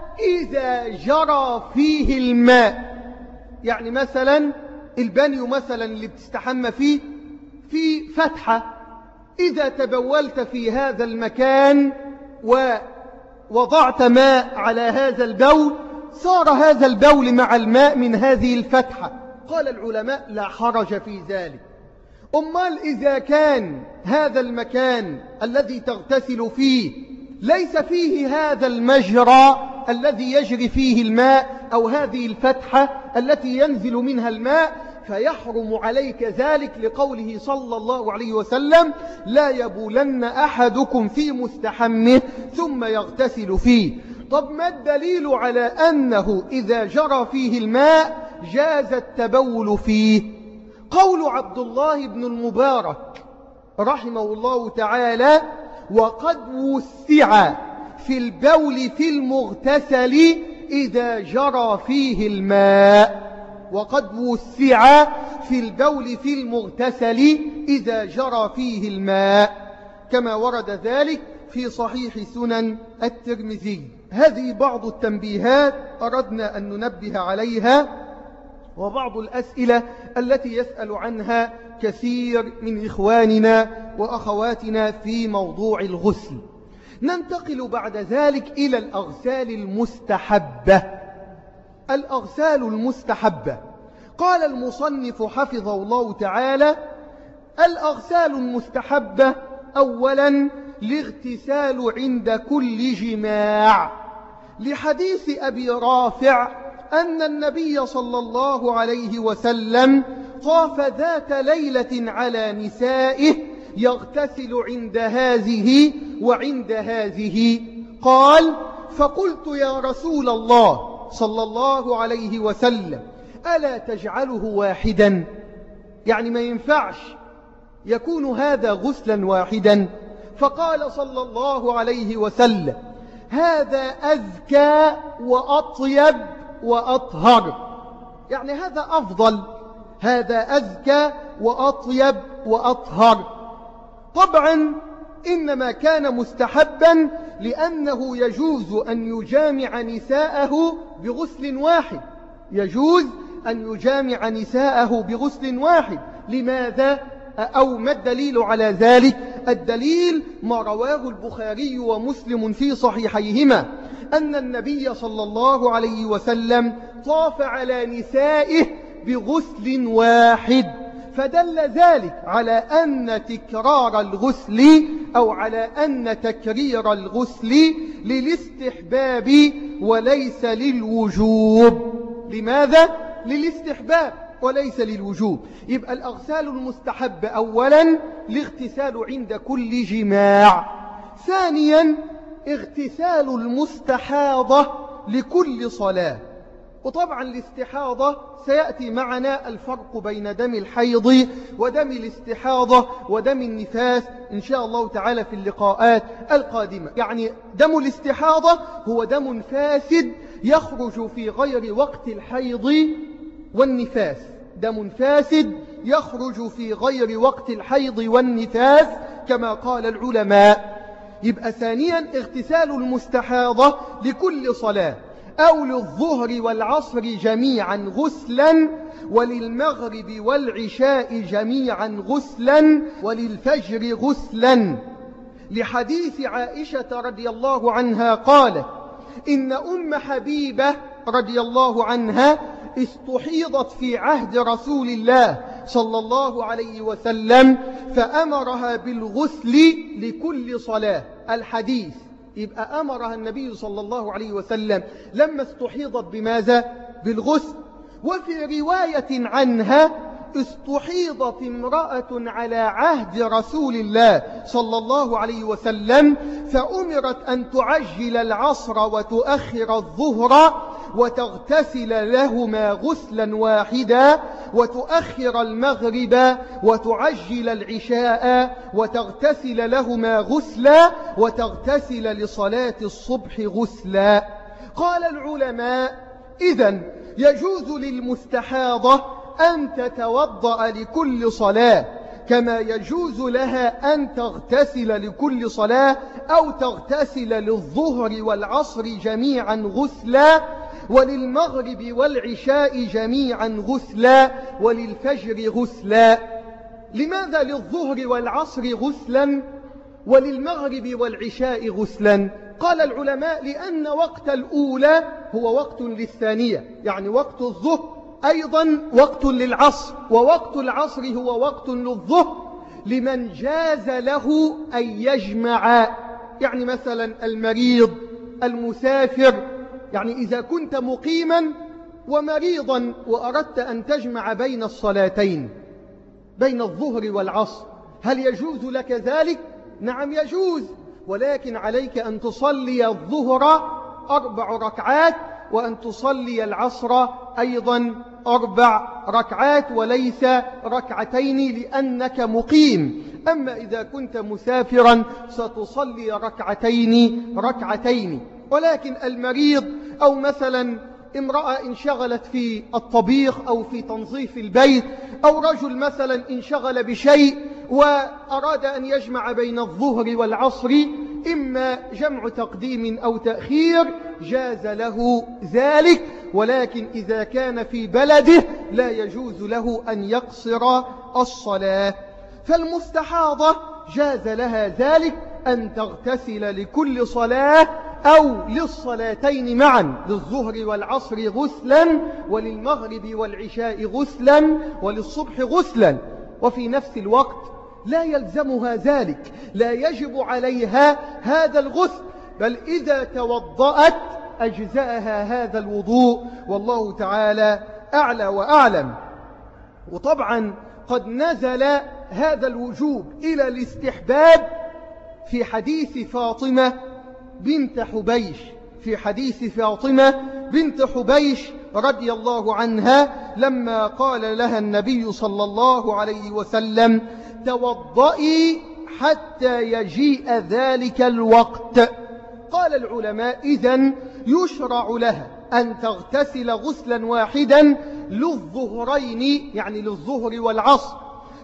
إذا جرى فيه الماء. يعني مثلا البانيو مثلا اللي بتستحمى فيه في فتحة، إذا تبولت في هذا المكان ووضعت ماء على هذا البول صار هذا البول مع الماء من هذه الفتحة. قال العلماء: لا حرج في ذلك. أمال إذا كان هذا المكان الذي تغتسل فيه ليس فيه هذا المجرى الذي يجري فيه الماء أو هذه الفتحة التي ينزل منها الماء، فيحرم عليك ذلك لقوله صلى الله عليه وسلم: لا يبولن أحدكم في مستحمه ثم يغتسل فيه. طب ما الدليل على أنه إذا جرى فيه الماء جاز التبول فيه؟ قول عبد الله بن المبارك رحمه الله تعالى: وقد وسع في البول في المغتسل إذا جرى فيه الماء. وقد وسع في البول في المغتسل إذا جرى فيه الماء، كما ورد ذلك في صحيح سنن الترمذي. هذه بعض التنبيهات أردنا أن ننبه عليها، وبعض الأسئلة التي يسأل عنها كثير من إخواننا وأخواتنا في موضوع الغسل. ننتقل بعد ذلك إلى الأغسال المستحبة. الأغسال المستحبة، قال المصنف حفظه الله تعالى: الأغسال المستحبة أولا الاغتسال عند كل جماع، لحديث أبي رافع أن النبي صلى الله عليه وسلم طاف ذات ليلة على نسائه يغتسل عند هذه وعند هذه، قال: فقلت يا رسول الله صلى الله عليه وسلم ألا تجعله واحدا؟ يعني ما ينفعش يكون هذا غسلا واحدا؟ فقال صلى الله عليه وسلم: هذا أزكى وأطيب وأطهر، يعني هذا أفضل، هذا أزكى وأطيب وأطهر. طبعا إنما كان مستحبا لأنه يجوز أن يجامع نساءه بغسل واحد، يجوز أن يجامع نساءه بغسل واحد. لماذا؟ أو ما الدليل على ذلك؟ الدليل ما رواه البخاري ومسلم في صحيحيهما أن النبي صلى الله عليه وسلم طاف على نسائه بغسل واحد، فدل ذلك على أن تكرار الغسل أو على أن تكرير الغسل للاستحباب وليس للوجوب. لماذا؟ للاستحباب وليس للوجوب. يبقى الأغسال المستحبة أولا الاغتسال عند كل جماع. ثانيا اغتسال المستحاضة لكل صلاة. وطبعا الاستحاضة سيأتي معنا الفرق بين دم الحيض ودم الاستحاضة ودم النفاس إن شاء الله تعالى في اللقاءات القادمة. يعني دم الاستحاضة هو دم فاسد يخرج في غير وقت الحيض والنفاس، دم فاسد يخرج في غير وقت الحيض والنفاس كما قال العلماء. يبقى ثانيا اغتسال المستحاضة لكل صلاة، أو للظهر والعصر جميعا غسلا، وللمغرب والعشاء جميعا غسلا، وللفجر غسلا، لحديث عائشة رضي الله عنها قالت: إن أم حبيبة رضي الله عنها استحيضت في عهد رسول الله صلى الله عليه وسلم فأمرها بالغسل لكل صلاة. الحديث يبقى أمرها النبي صلى الله عليه وسلم لما استحيضت بماذا؟ بالغسل. وفي رواية عنها استحيضت امرأة على عهد رسول الله صلى الله عليه وسلم فأمرت أن تعجل العصر وتؤخر الظهر وتغتسل لهما غسلا واحدا، وتؤخر المغرب وتعجل العشاء وتغتسل لهما غسلا، وتغتسل لصلاة الصبح غسلا. قال العلماء: إذن يجوز للمستحاضة أن تتوضأ لكل صلاة، كما يجوز لها أن تغتسل لكل صلاة، أو تغتسل للظهر والعصر جميعا غسلا، وللمغرب والعشاء جميعا غسلا، وللفجر غسلا. لماذا للظهر والعصر غسلا وللمغرب والعشاء غسلا؟ قال العلماء: لأن وقت الأولى هو وقت للثانية، يعني وقت الظهر أيضا وقت للعصر، ووقت العصر هو وقت للظهر لمن جاز له أن يجمع، يعني مثلا المريض، المسافر. يعني إذا كنت مقيما ومريضا وأردت أن تجمع بين الصلاتين، بين الظهر والعصر، هل يجوز لك ذلك؟ نعم يجوز، ولكن عليك أن تصلي الظهر أربع ركعات، وأن تصلي العصر أيضا أربع ركعات وليس ركعتين لأنك مقيم. أما إذا كنت مسافرا ستصلي ركعتين ركعتين. ولكن المريض أو مثلا امرأة انشغلت في الطبيخ أو في تنظيف البيت، أو رجل مثلا انشغل بشيء وأراد أن يجمع بين الظهر والعصر، إما جمع تقديم أو تأخير جاز له ذلك، ولكن إذا كان في بلده لا يجوز له أن يقصر الصلاة. فالمستحاضة جاز لها ذلك أن تغتسل لكل صلاة أو للصلاتين معا، للظهر والعصر غسلا، وللمغرب والعشاء غسلا، وللصبح غسلا، وفي نفس الوقت لا يلزمها ذلك، لا يجب عليها هذا الغسل، بل إذا توضأت أجزأها هذا الوضوء، والله تعالى أعلى وأعلم. وطبعا قد نزل هذا الوجوب إلى الاستحباب في حديث فاطمة بنت حبيش في حديث فاطمة بنت حبيش رضي الله عنها لما قال لها النبي صلى الله عليه وسلم: توضئي حتى يجيء ذلك الوقت. قال العلماء: إذن يشرع لها أن تغتسل غسلا واحدا للظهرين، يعني للظهر والعصر،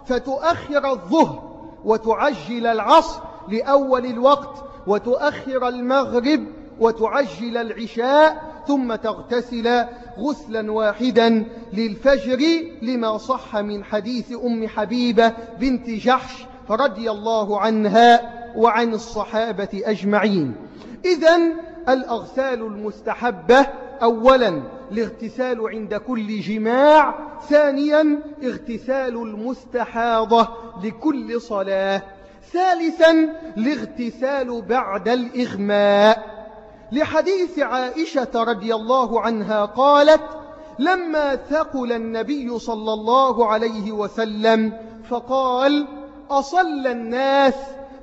فتؤخر الظهر وتعجل العصر لأول الوقت، وتؤخر المغرب وتعجل العشاء، ثم تغتسل غسلا واحدا للفجر، لما صح من حديث أم حبيبة بنت جحش رضي الله عنها وعن الصحابة أجمعين. إذن الأغسال المستحبة: أولا الاغتسال عند كل جماع، ثانيا اغتسال المستحاضة لكل صلاة، ثالثا الاغتسال بعد الإغماء، لحديث عائشة رضي الله عنها قالت: لما ثقل النبي صلى الله عليه وسلم فقال: أصلى الناس؟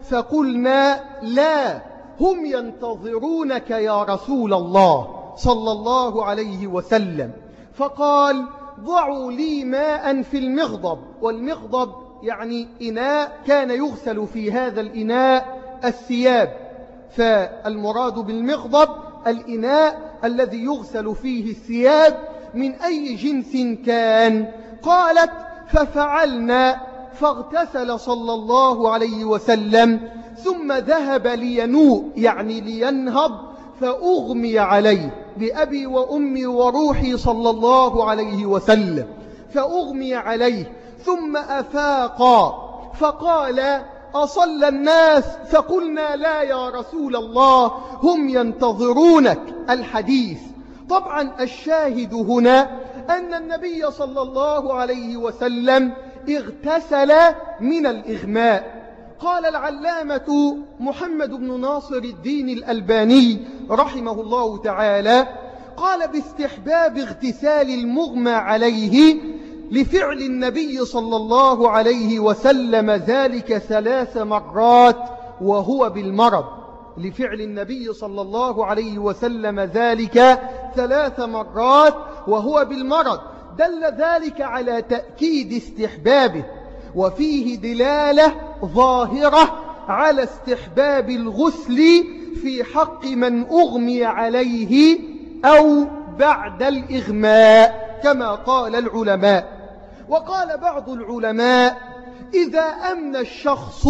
فقلنا: لا، هم ينتظرونك يا رسول الله صلى الله عليه وسلم. فقال: ضعوا لي ماء في المغضب، والمغضب يعني إناء كان يغسل في هذا الإناء الثياب، فالمراد بالمغضب الإناء الذي يغسل فيه الثياب من أي جنس كان. قالت: ففعلنا، فاغتسل صلى الله عليه وسلم، ثم ذهب لينوء يعني لينهض، فأغمي عليه بأبي وأمي وروحي صلى الله عليه وسلم، فأغمي عليه ثم أفاق فقال: أصلى الناس؟ فقلنا: لا يا رسول الله، هم ينتظرونك. الحديث. طبعا الشاهد هنا أن النبي صلى الله عليه وسلم اغتسل من الإغماء. قال العلامة محمد بن ناصر الدين الألباني رحمه الله تعالى: قال باستحباب اغتسال المغمى عليه لفعل النبي صلى الله عليه وسلم ذلك ثلاث مرات وهو بالمرض، لفعل النبي صلى الله عليه وسلم ذلك ثلاث مرات وهو بالمرض، دل ذلك على تأكيد استحبابه، وفيه دلالة ظاهرة على استحباب الغسل في حق من أغمي عليه أو بعد الإغماء كما قال العلماء. وقال بعض العلماء: إذا أمن الشخص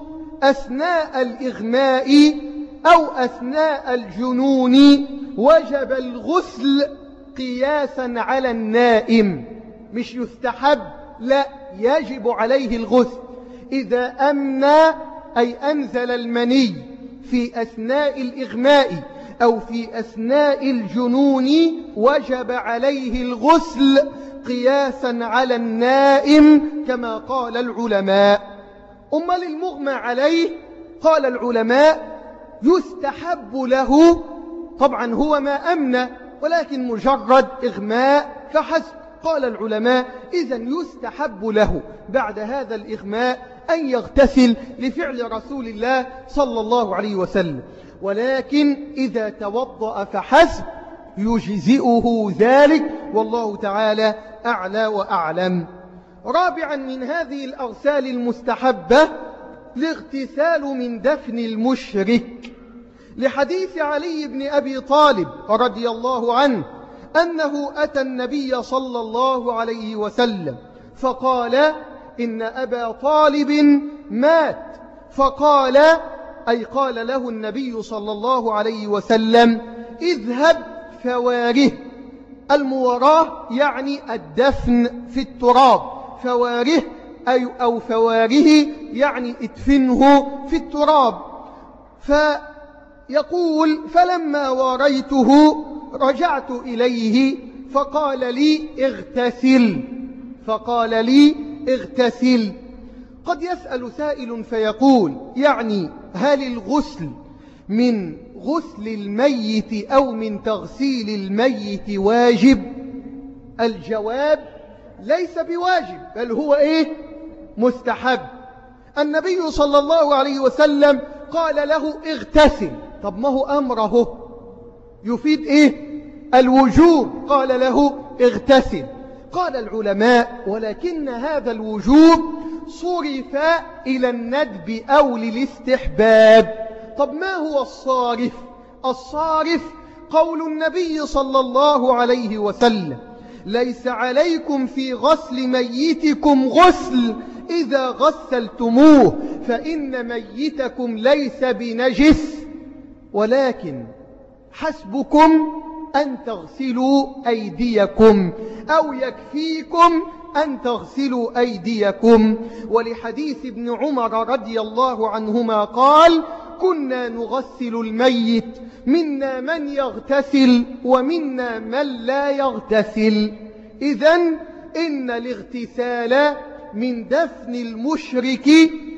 أثناء الإغماء أو أثناء الجنون وجب الغسل قياسا على النائم، مش يستحب، لا، يجب عليه الغسل. إذا أمن أي أنزل المني في أثناء الإغماء أو في أثناء الجنون وجب عليه الغسل قياسا على النائم كما قال العلماء. أما للمغمى عليه قال العلماء: يستحب له، طبعا هو ما أمن ولكن مجرد إغماء فحسب. قال العلماء: إذن يستحب له بعد هذا الإغماء أن يغتسل لفعل رسول الله صلى الله عليه وسلم، ولكن إذا توضأ فحسب يجزئه ذلك، والله تعالى أعلى وأعلم. رابعا من هذه الأغسال المستحبة الاغتسال من دفن المشرك، لحديث علي بن أبي طالب رضي الله عنه أنه أتى النبي صلى الله عليه وسلم فقال: إن أبا طالب مات. فقال: أي قال له النبي صلى الله عليه وسلم اذهب فواره. المواراه يعني الدفن في التراب، فواره أي أو فواره يعني ادفنه في التراب. فيقول فلما واريته رجعت إليه فقال لي اغتسل، فقال لي اغتسل. قد يسأل سائل فيقول يعني هل الغسل من غسل الميت أو من تغسيل الميت واجب؟ الجواب ليس بواجب، بل هو إيه؟ مستحب. النبي صلى الله عليه وسلم قال له اغتسل، طب ما هو أمره يفيد إيه؟ الوجوب، قال له اغتسل. قال العلماء ولكن هذا الوجوب صرف إلى الندب أو للاستحباب. طب ما هو الصارف؟ الصارف قول النبي صلى الله عليه وسلم ليس عليكم في غسل ميتكم غسل إذا غسلتموه فإن ميتكم ليس بنجس، ولكن حسبكم أن تغسلوا أيديكم أو يكفيكم أن تغسلوا أيديكم. ولحديث ابن عمر رضي الله عنهما قال كنا نغسل الميت منا من يغتسل ومنا من لا يغتسل. إذن إن الاغتسال من دفن المشرك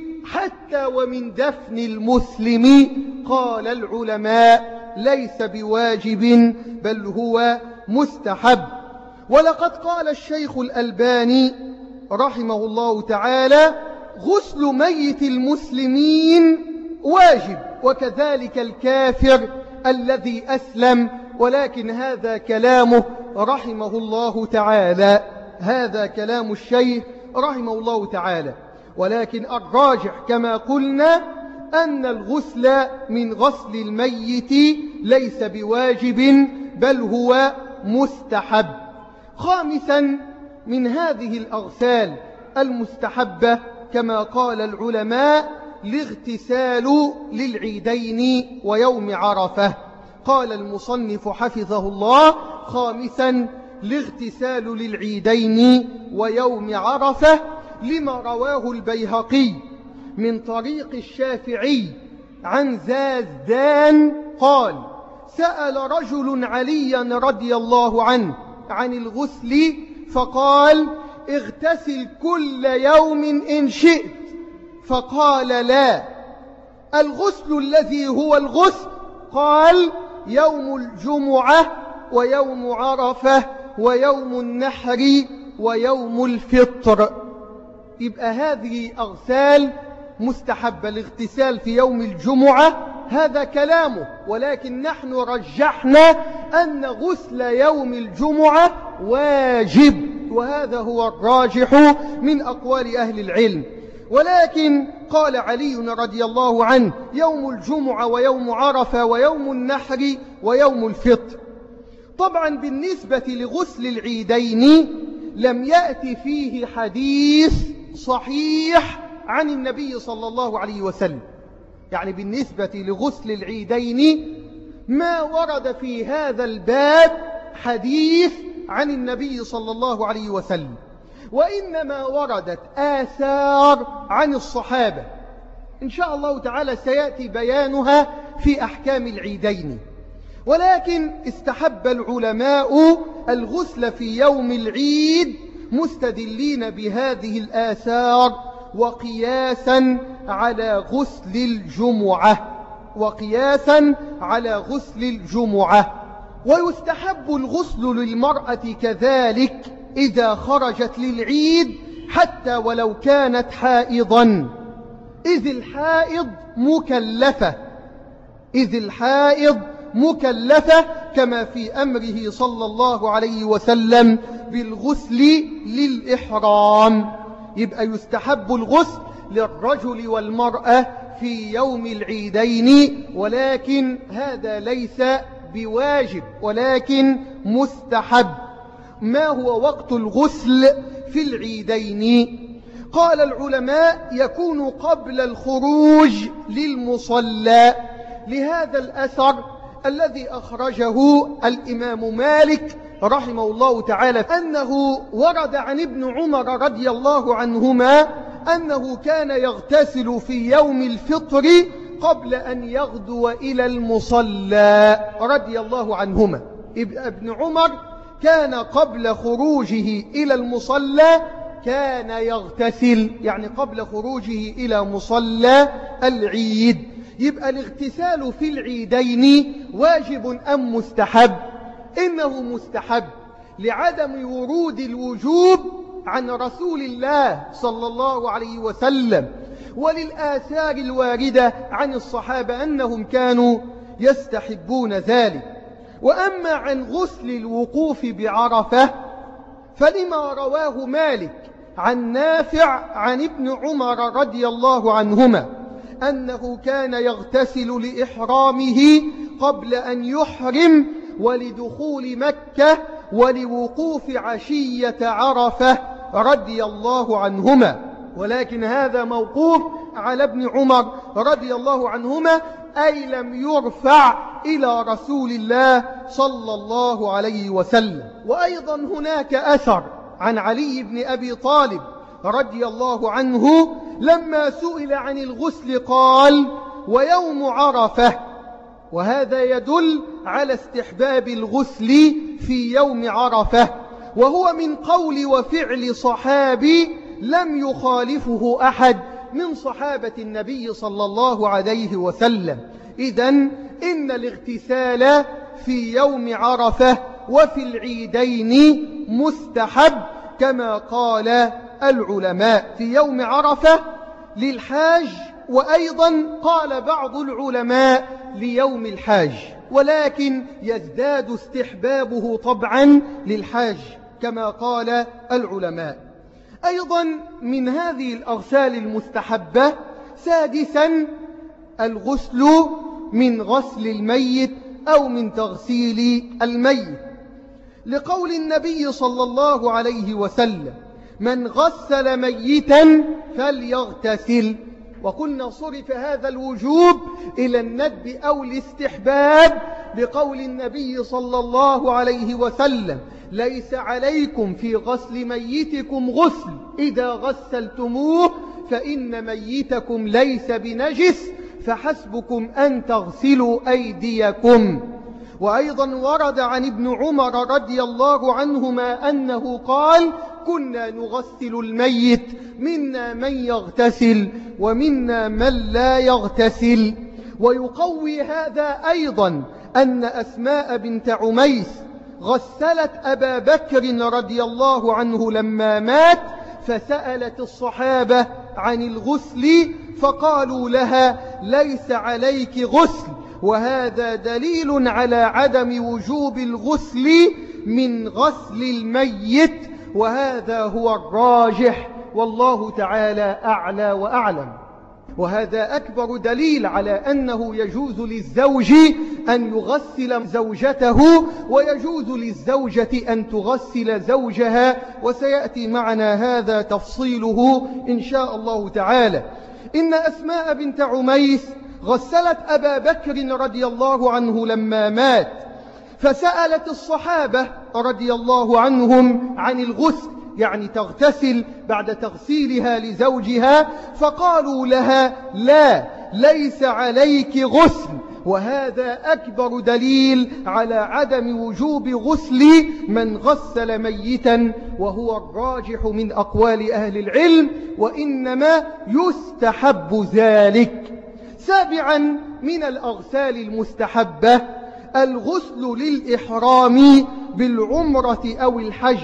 حتى ومن دفن المسلم قال العلماء ليس بواجب بل هو مستحب. ولقد قال الشيخ الألباني رحمه الله تعالى غسل ميت المسلمين واجب وكذلك الكافر الذي أسلم، ولكن هذا كلامه رحمه الله تعالى، هذا كلام الشيخ رحمه الله تعالى. ولكن الراجح كما قلنا أن الغسل من غسل الميت ليس بواجب بل هو مستحب. خامسا من هذه الأغسال المستحبة كما قال العلماء الاغتسال للعيدين ويوم عرفة. قال المصنف حفظه الله خامسا الاغتسال للعيدين ويوم عرفة لما رواه البيهقي من طريق الشافعي عن زازدان قال سأل رجل عليا رضي الله عنه عن الغسل فقال اغتسل كل يوم إن شئت، فقال لا. الغسل الذي هو الغسل قال يوم الجمعة ويوم عرفة ويوم النحر ويوم الفطر. يبقى هذه أغسال مستحبة. الاغتسال في يوم الجمعة هذا كلامه، ولكن نحن رجحنا أن غسل يوم الجمعة واجب، وهذا هو الراجح من أقوال أهل العلم. ولكن قال علي رضي الله عنه يوم الجمعة ويوم عرفة ويوم النحر ويوم الفطر. طبعا بالنسبة لغسل العيدين لم يأتي فيه حديث صحيح عن النبي صلى الله عليه وسلم، يعني بالنسبة لغسل العيدين ما ورد في هذا الباب حديث عن النبي صلى الله عليه وسلم، وإنما وردت آثار عن الصحابة إن شاء الله تعالى سيأتي بيانها في أحكام العيدين. ولكن استحب العلماء الغسل في يوم العيد مستدلين بهذه الآثار وقياسا على غسل الجمعة وقياسا على غسل الجمعة. ويستحب الغسل للمرأة كذلك إذا خرجت للعيد حتى ولو كانت حائضا، إذ الحائض مكلفة إذ الحائض مكلفة كما في أمره صلى الله عليه وسلم بالغسل للإحرام. يبقى يستحب الغسل للرجل والمرأة في يوم العيدين، ولكن هذا ليس بواجب ولكن مستحب. ما هو وقت الغسل في العيدين؟ قال العلماء يكون قبل الخروج للمصلى، لهذا الأثر الذي أخرجه الإمام مالك رحمه الله تعالى أنه ورد عن ابن عمر رضي الله عنهما أنه كان يغتسل في يوم الفطر قبل أن يغدو إلى المصلى رضي الله عنهما. ابن عمر كان قبل خروجه إلى المصلى كان يغتسل، يعني قبل خروجه إلى مصلى العيد. يبقى الاغتسال في العيدين واجب أم مستحب؟ إنه مستحب لعدم ورود الوجوب عن رسول الله صلى الله عليه وسلم، وللآثار الواردة عن الصحابة أنهم كانوا يستحبون ذلك. وأما عن غسل الوقوف بعرفة فلما رواه مالك عن نافع عن ابن عمر رضي الله عنهما أنه كان يغتسل لإحرامه قبل أن يحرم ولدخول مكة ولوقوف عشية عرفة رضي الله عنهما، ولكن هذا موقوف على ابن عمر رضي الله عنهما، أي لم يرفع إلى رسول الله صلى الله عليه وسلم. وأيضا هناك أثر عن علي بن أبي طالب رضي الله عنه لما سئل عن الغسل قال: ويوم عرفة. وهذا يدل على استحباب الغسل في يوم عرفة، وهو من قول وفعل صحابي لم يخالفه أحد من صحابة النبي صلى الله عليه وسلم. إذن إن الاغتسال في يوم عرفة وفي العيدين مستحب كما قال العلماء. في يوم عرفة للحاج، وأيضا قال بعض العلماء ليوم الحاج، ولكن يزداد استحبابه طبعا للحاج كما قال العلماء. أيضا من هذه الأغسال المستحبة سادسا الغسل من غسل الميت أو من تغسيل الميت، لقول النبي صلى الله عليه وسلم: من غسل ميتا فليغتسل. وقلنا صرف هذا الوجوب إلى الندب أو الاستحباب بقول النبي صلى الله عليه وسلم: ليس عليكم في غسل ميتكم غسل، إذا غسلتموه فإن ميتكم ليس بنجس فحسبكم أن تغسلوا أيديكم. وأيضا ورد عن ابن عمر رضي الله عنهما أنه قال: كنا نغسل الميت، منا من يغتسل ومنا من لا يغتسل. ويقوي هذا أيضا أن أسماء بنت عميس غسلت أبا بكر رضي الله عنه لما مات، فسألت الصحابة عن الغسل فقالوا لها: ليس عليك غسل. وهذا دليل على عدم وجوب الغسل من غسل الميت، وهذا هو الراجح والله تعالى أعلى وأعلم. وهذا أكبر دليل على أنه يجوز للزوج أن يغسل زوجته ويجوز للزوجة أن تغسل زوجها، وسيأتي معنا هذا تفصيله إن شاء الله تعالى. إن أسماء بنت عميس غسلت أبا بكر رضي الله عنه لما مات، فسألت الصحابة رضي الله عنهم عن الغسل، يعني تغتسل بعد تغسيلها لزوجها، فقالوا لها: لا، ليس عليك غسل. وهذا أكبر دليل على عدم وجوب غسل من غسل ميتا، وهو الراجح من أقوال أهل العلم، وإنما يستحب ذلك. سابعا من الأغسال المستحبة الغسل للإحرام بالعمرة أو الحج،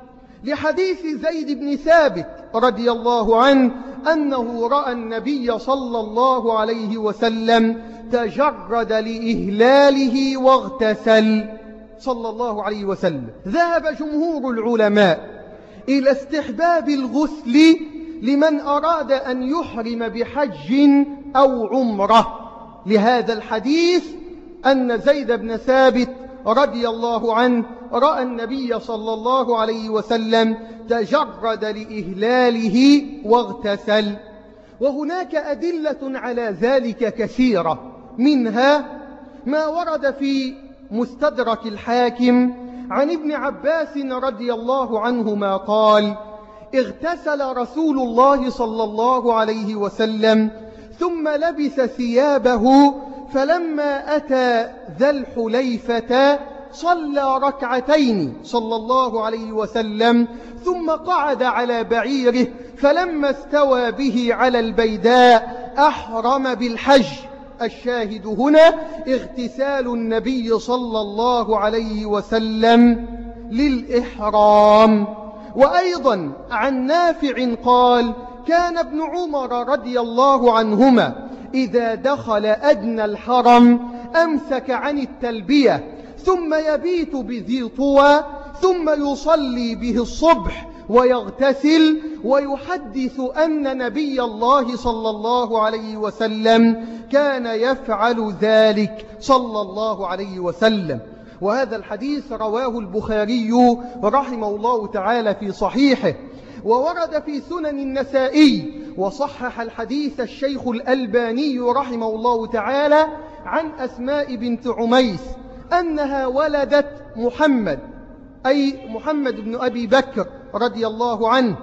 لحديث زيد بن ثابت رضي الله عنه أنه رأى النبي صلى الله عليه وسلم تجرد لإهلاله واغتسل صلى الله عليه وسلم. ذهب جمهور العلماء إلى استحباب الغسل لمن أراد أن يحرم بحج أو عمرة، لهذا الحديث أن زيد بن ثابت رضي الله عنه رأى النبي صلى الله عليه وسلم تجرد لإهلاله واغتسل. وهناك أدلة على ذلك كثيرة، منها ما ورد في مستدرك الحاكم عن ابن عباس رضي الله عنهما قال: اغتسل رسول الله صلى الله عليه وسلم ثم لبس ثيابه، فلما أتى ذا الحليفة صلى ركعتين صلى الله عليه وسلم، ثم قعد على بعيره، فلما استوى به على البيداء أحرم بالحج. الشاهد هنا اغتسال النبي صلى الله عليه وسلم للإحرام. وأيضا عن نافع قال: كان ابن عمر رضي الله عنهما إذا دخل أدنى الحرم أمسك عن التلبية، ثم يبيت بذي طوى، ثم يصلي به الصبح ويغتسل، ويحدث أن نبي الله صلى الله عليه وسلم كان يفعل ذلك صلى الله عليه وسلم. وهذا الحديث رواه البخاري رحمه الله تعالى في صحيحه، وورد في سنن النسائي، وصحح الحديث الشيخ الألباني رحمه الله تعالى عن أسماء بنت عميس أنها ولدت محمد، أي محمد بن أبي بكر رضي الله عنه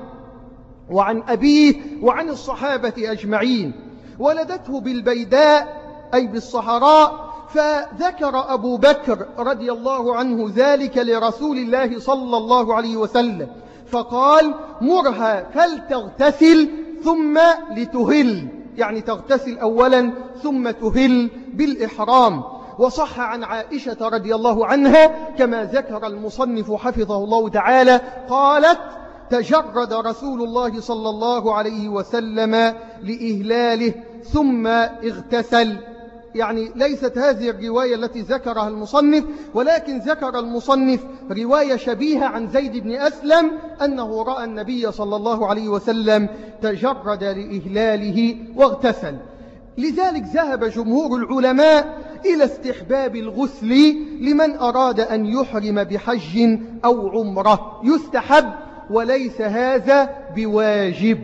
وعن أبيه وعن الصحابة أجمعين، ولدته بالبيداء أي بالصحراء. فذكر أبو بكر رضي الله عنه ذلك لرسول الله صلى الله عليه وسلم، فقال: مرها فلتغتسل ثم لتهل، يعني تغتسل أولا ثم تهل بالإحرام. وصح عن عائشة رضي الله عنها كما ذكر المصنف حفظه الله تعالى قالت: تجرد رسول الله صلى الله عليه وسلم لإهلاله ثم اغتسل. يعني ليست هذه الرواية التي ذكرها المصنف، ولكن ذكر المصنف رواية شبيهة عن زيد بن أسلم أنه رأى النبي صلى الله عليه وسلم تجرد لإهلاله واغتسل. لذلك ذهب جمهور العلماء إلى استحباب الغسل لمن أراد أن يحرم بحج أو عمرة، يستحب وليس هذا بواجب.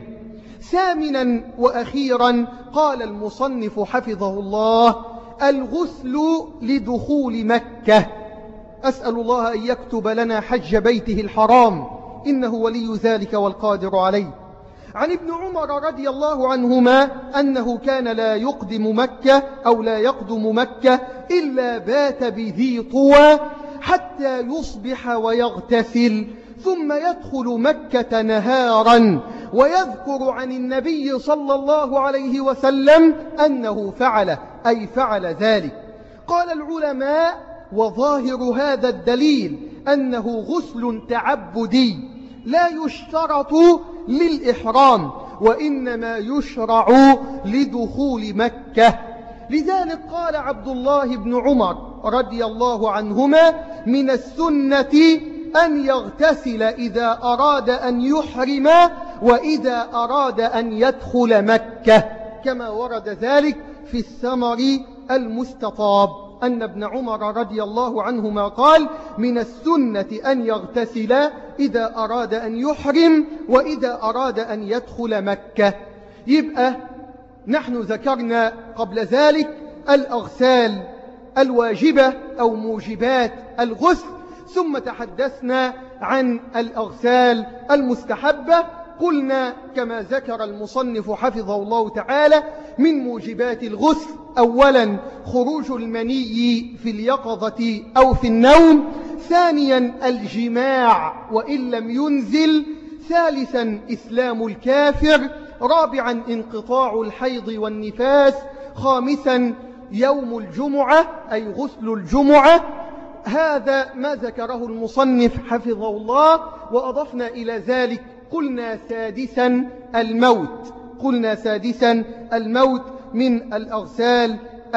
ثامنا وأخيرا قال المصنف حفظه الله: الغسل لدخول مكة. أسأل الله أن يكتب لنا حج بيته الحرام، إنه ولي ذلك والقادر عليه. عن ابن عمر رضي الله عنهما أنه كان لا يقدم مكة أو لا يقدم مكة إلا بات بذي طوى حتى يصبح ويغتسل، ثم يدخل مكة نهارا، ويذكر عن النبي صلى الله عليه وسلم أنه فعل أي فعل ذلك. قال العلماء: وظاهر هذا الدليل أنه غسل تعبدي لا يشترط للإحرام، وإنما يشرع لدخول مكة. لذلك قال عبد الله بن عمر رضي الله عنهما: من السنة أن يغتسل إذا أراد أن يحرم وإذا أراد أن يدخل مكة، كما ورد ذلك في الثمر المستطاب أن ابن عمر رضي الله عنهما قال: من السنة أن يغتسل إذا أراد أن يحرم وإذا أراد أن يدخل مكة. يبقى نحن ذكرنا قبل ذلك الأغسال الواجبة أو موجبات الغسل، ثم تحدثنا عن الأغسال المستحبة. قلنا كما ذكر المصنف حفظه الله تعالى: من موجبات الغسل أولا خروج المني في اليقظة أو في النوم، ثانيا الجماع وإن لم ينزل، ثالثا إسلام الكافر، رابعا انقطاع الحيض والنفاس، خامسا يوم الجمعة أي غسل الجمعة. هذا ما ذكره المصنف حفظه الله. وأضفنا إلى ذلك قلنا سادسا الموت، قلنا سادسا الموت من الأغسال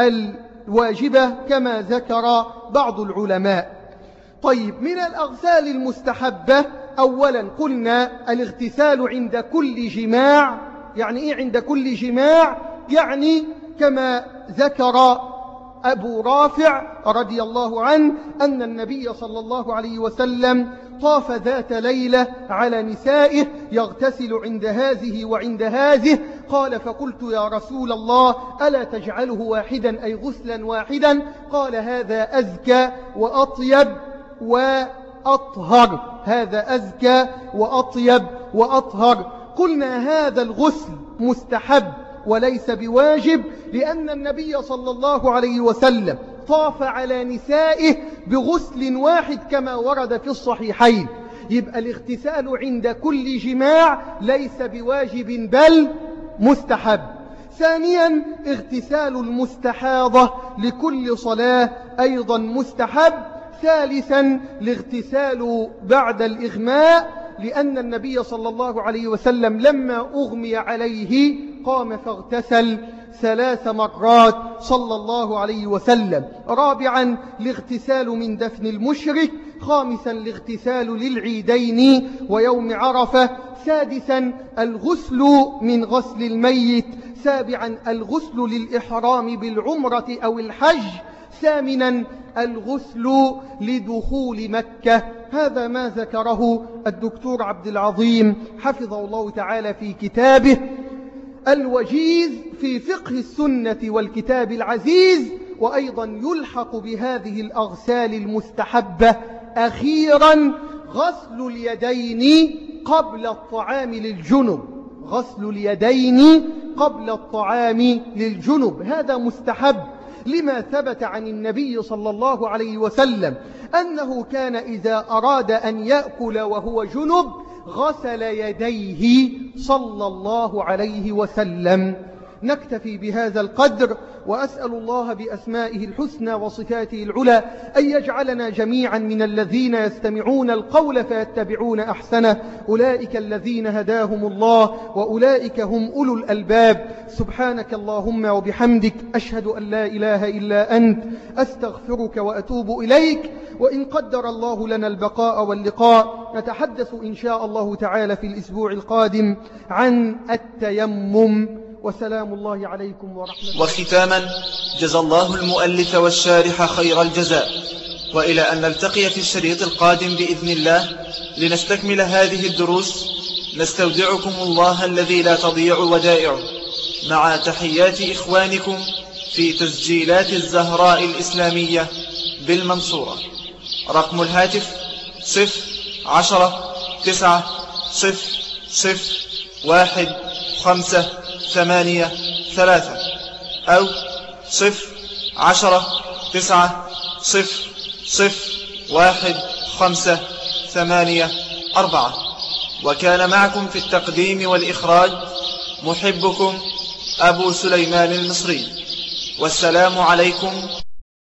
الواجبة كما ذكر بعض العلماء. طيب، من الأغسال المستحبة أولا قلنا الاغتسال عند كل جماع. يعني إيه عند كل جماع؟ يعني كما ذكر أبو رافع رضي الله عنه أن النبي صلى الله عليه وسلم طاف ذات ليلة على نسائه يغتسل عند هذه وعند هذه، قال فقلت يا رسول الله ألا تجعله واحدا أي غسلا واحدا؟ قال هذا أزكى وأطيب وأطهر، هذا أزكى وأطيب وأطهر. قلنا هذا الغسل مستحب وليس بواجب، لأن النبي صلى الله عليه وسلم طاف على نسائه بغسل واحد كما ورد في الصحيحين. يبقى الاغتسال عند كل جماع ليس بواجب بل مستحب. ثانيا اغتسال المستحاضة لكل صلاة أيضا مستحب. ثالثا الاغتسال بعد الإغماء، لأن النبي صلى الله عليه وسلم لما أغمي عليه قام فاغتسل ثلاث مرات صلى الله عليه وسلم. رابعا الاغتسال من دفن المشرك. خامسا الاغتسال للعيدين ويوم عرفة. سادسا الغسل من غسل الميت. سابعا الغسل للإحرام بالعمرة أو الحج. ثامنا الغسل لدخول مكة. هذا ما ذكره الدكتور عبد العظيم حفظه الله تعالى في كتابه الوجيز في فقه السنة والكتاب العزيز. وأيضا يلحق بهذه الأغسال المستحبة أخيرا غسل اليدين قبل الطعام للجنب. غسل اليدين قبل الطعام للجنب هذا مستحب، لما ثبت عن النبي صلى الله عليه وسلم أنه كان إذا أراد أن يأكل وهو جنب غسل يديه صلى الله عليه وسلم. نكتفي بهذا القدر، وأسأل الله بأسمائه الحسنى وصفاته العلى أن يجعلنا جميعا من الذين يستمعون القول فيتبعون أحسنه. أولئك الذين هداهم الله وأولئك هم أولو الألباب. سبحانك اللهم وبحمدك أشهد أن لا إله إلا أنت أستغفرك وأتوب إليك. وإن قدر الله لنا البقاء واللقاء نتحدث إن شاء الله تعالى في الأسبوع القادم عن التيمم. وسلام الله عليكم ورحمة الله. وختاما جزى الله المؤلف والشارح خير الجزاء، وإلى أن نلتقي في الشريط القادم بإذن الله لنستكمل هذه الدروس، نستودعكم الله الذي لا تضيع ودائعه، مع تحيات إخوانكم في تسجيلات الزهراء الإسلامية بالمنصورة. رقم الهاتف صفر عشرة تسعة صفر صفر واحد خمسة ثمانية ثلاثة أو صفر عشرة تسعة صفر صفر واحد خمسة ثمانية أربعة. وكان معكم في التقديم والإخراج محبكم أبو سليمان المصري. والسلام عليكم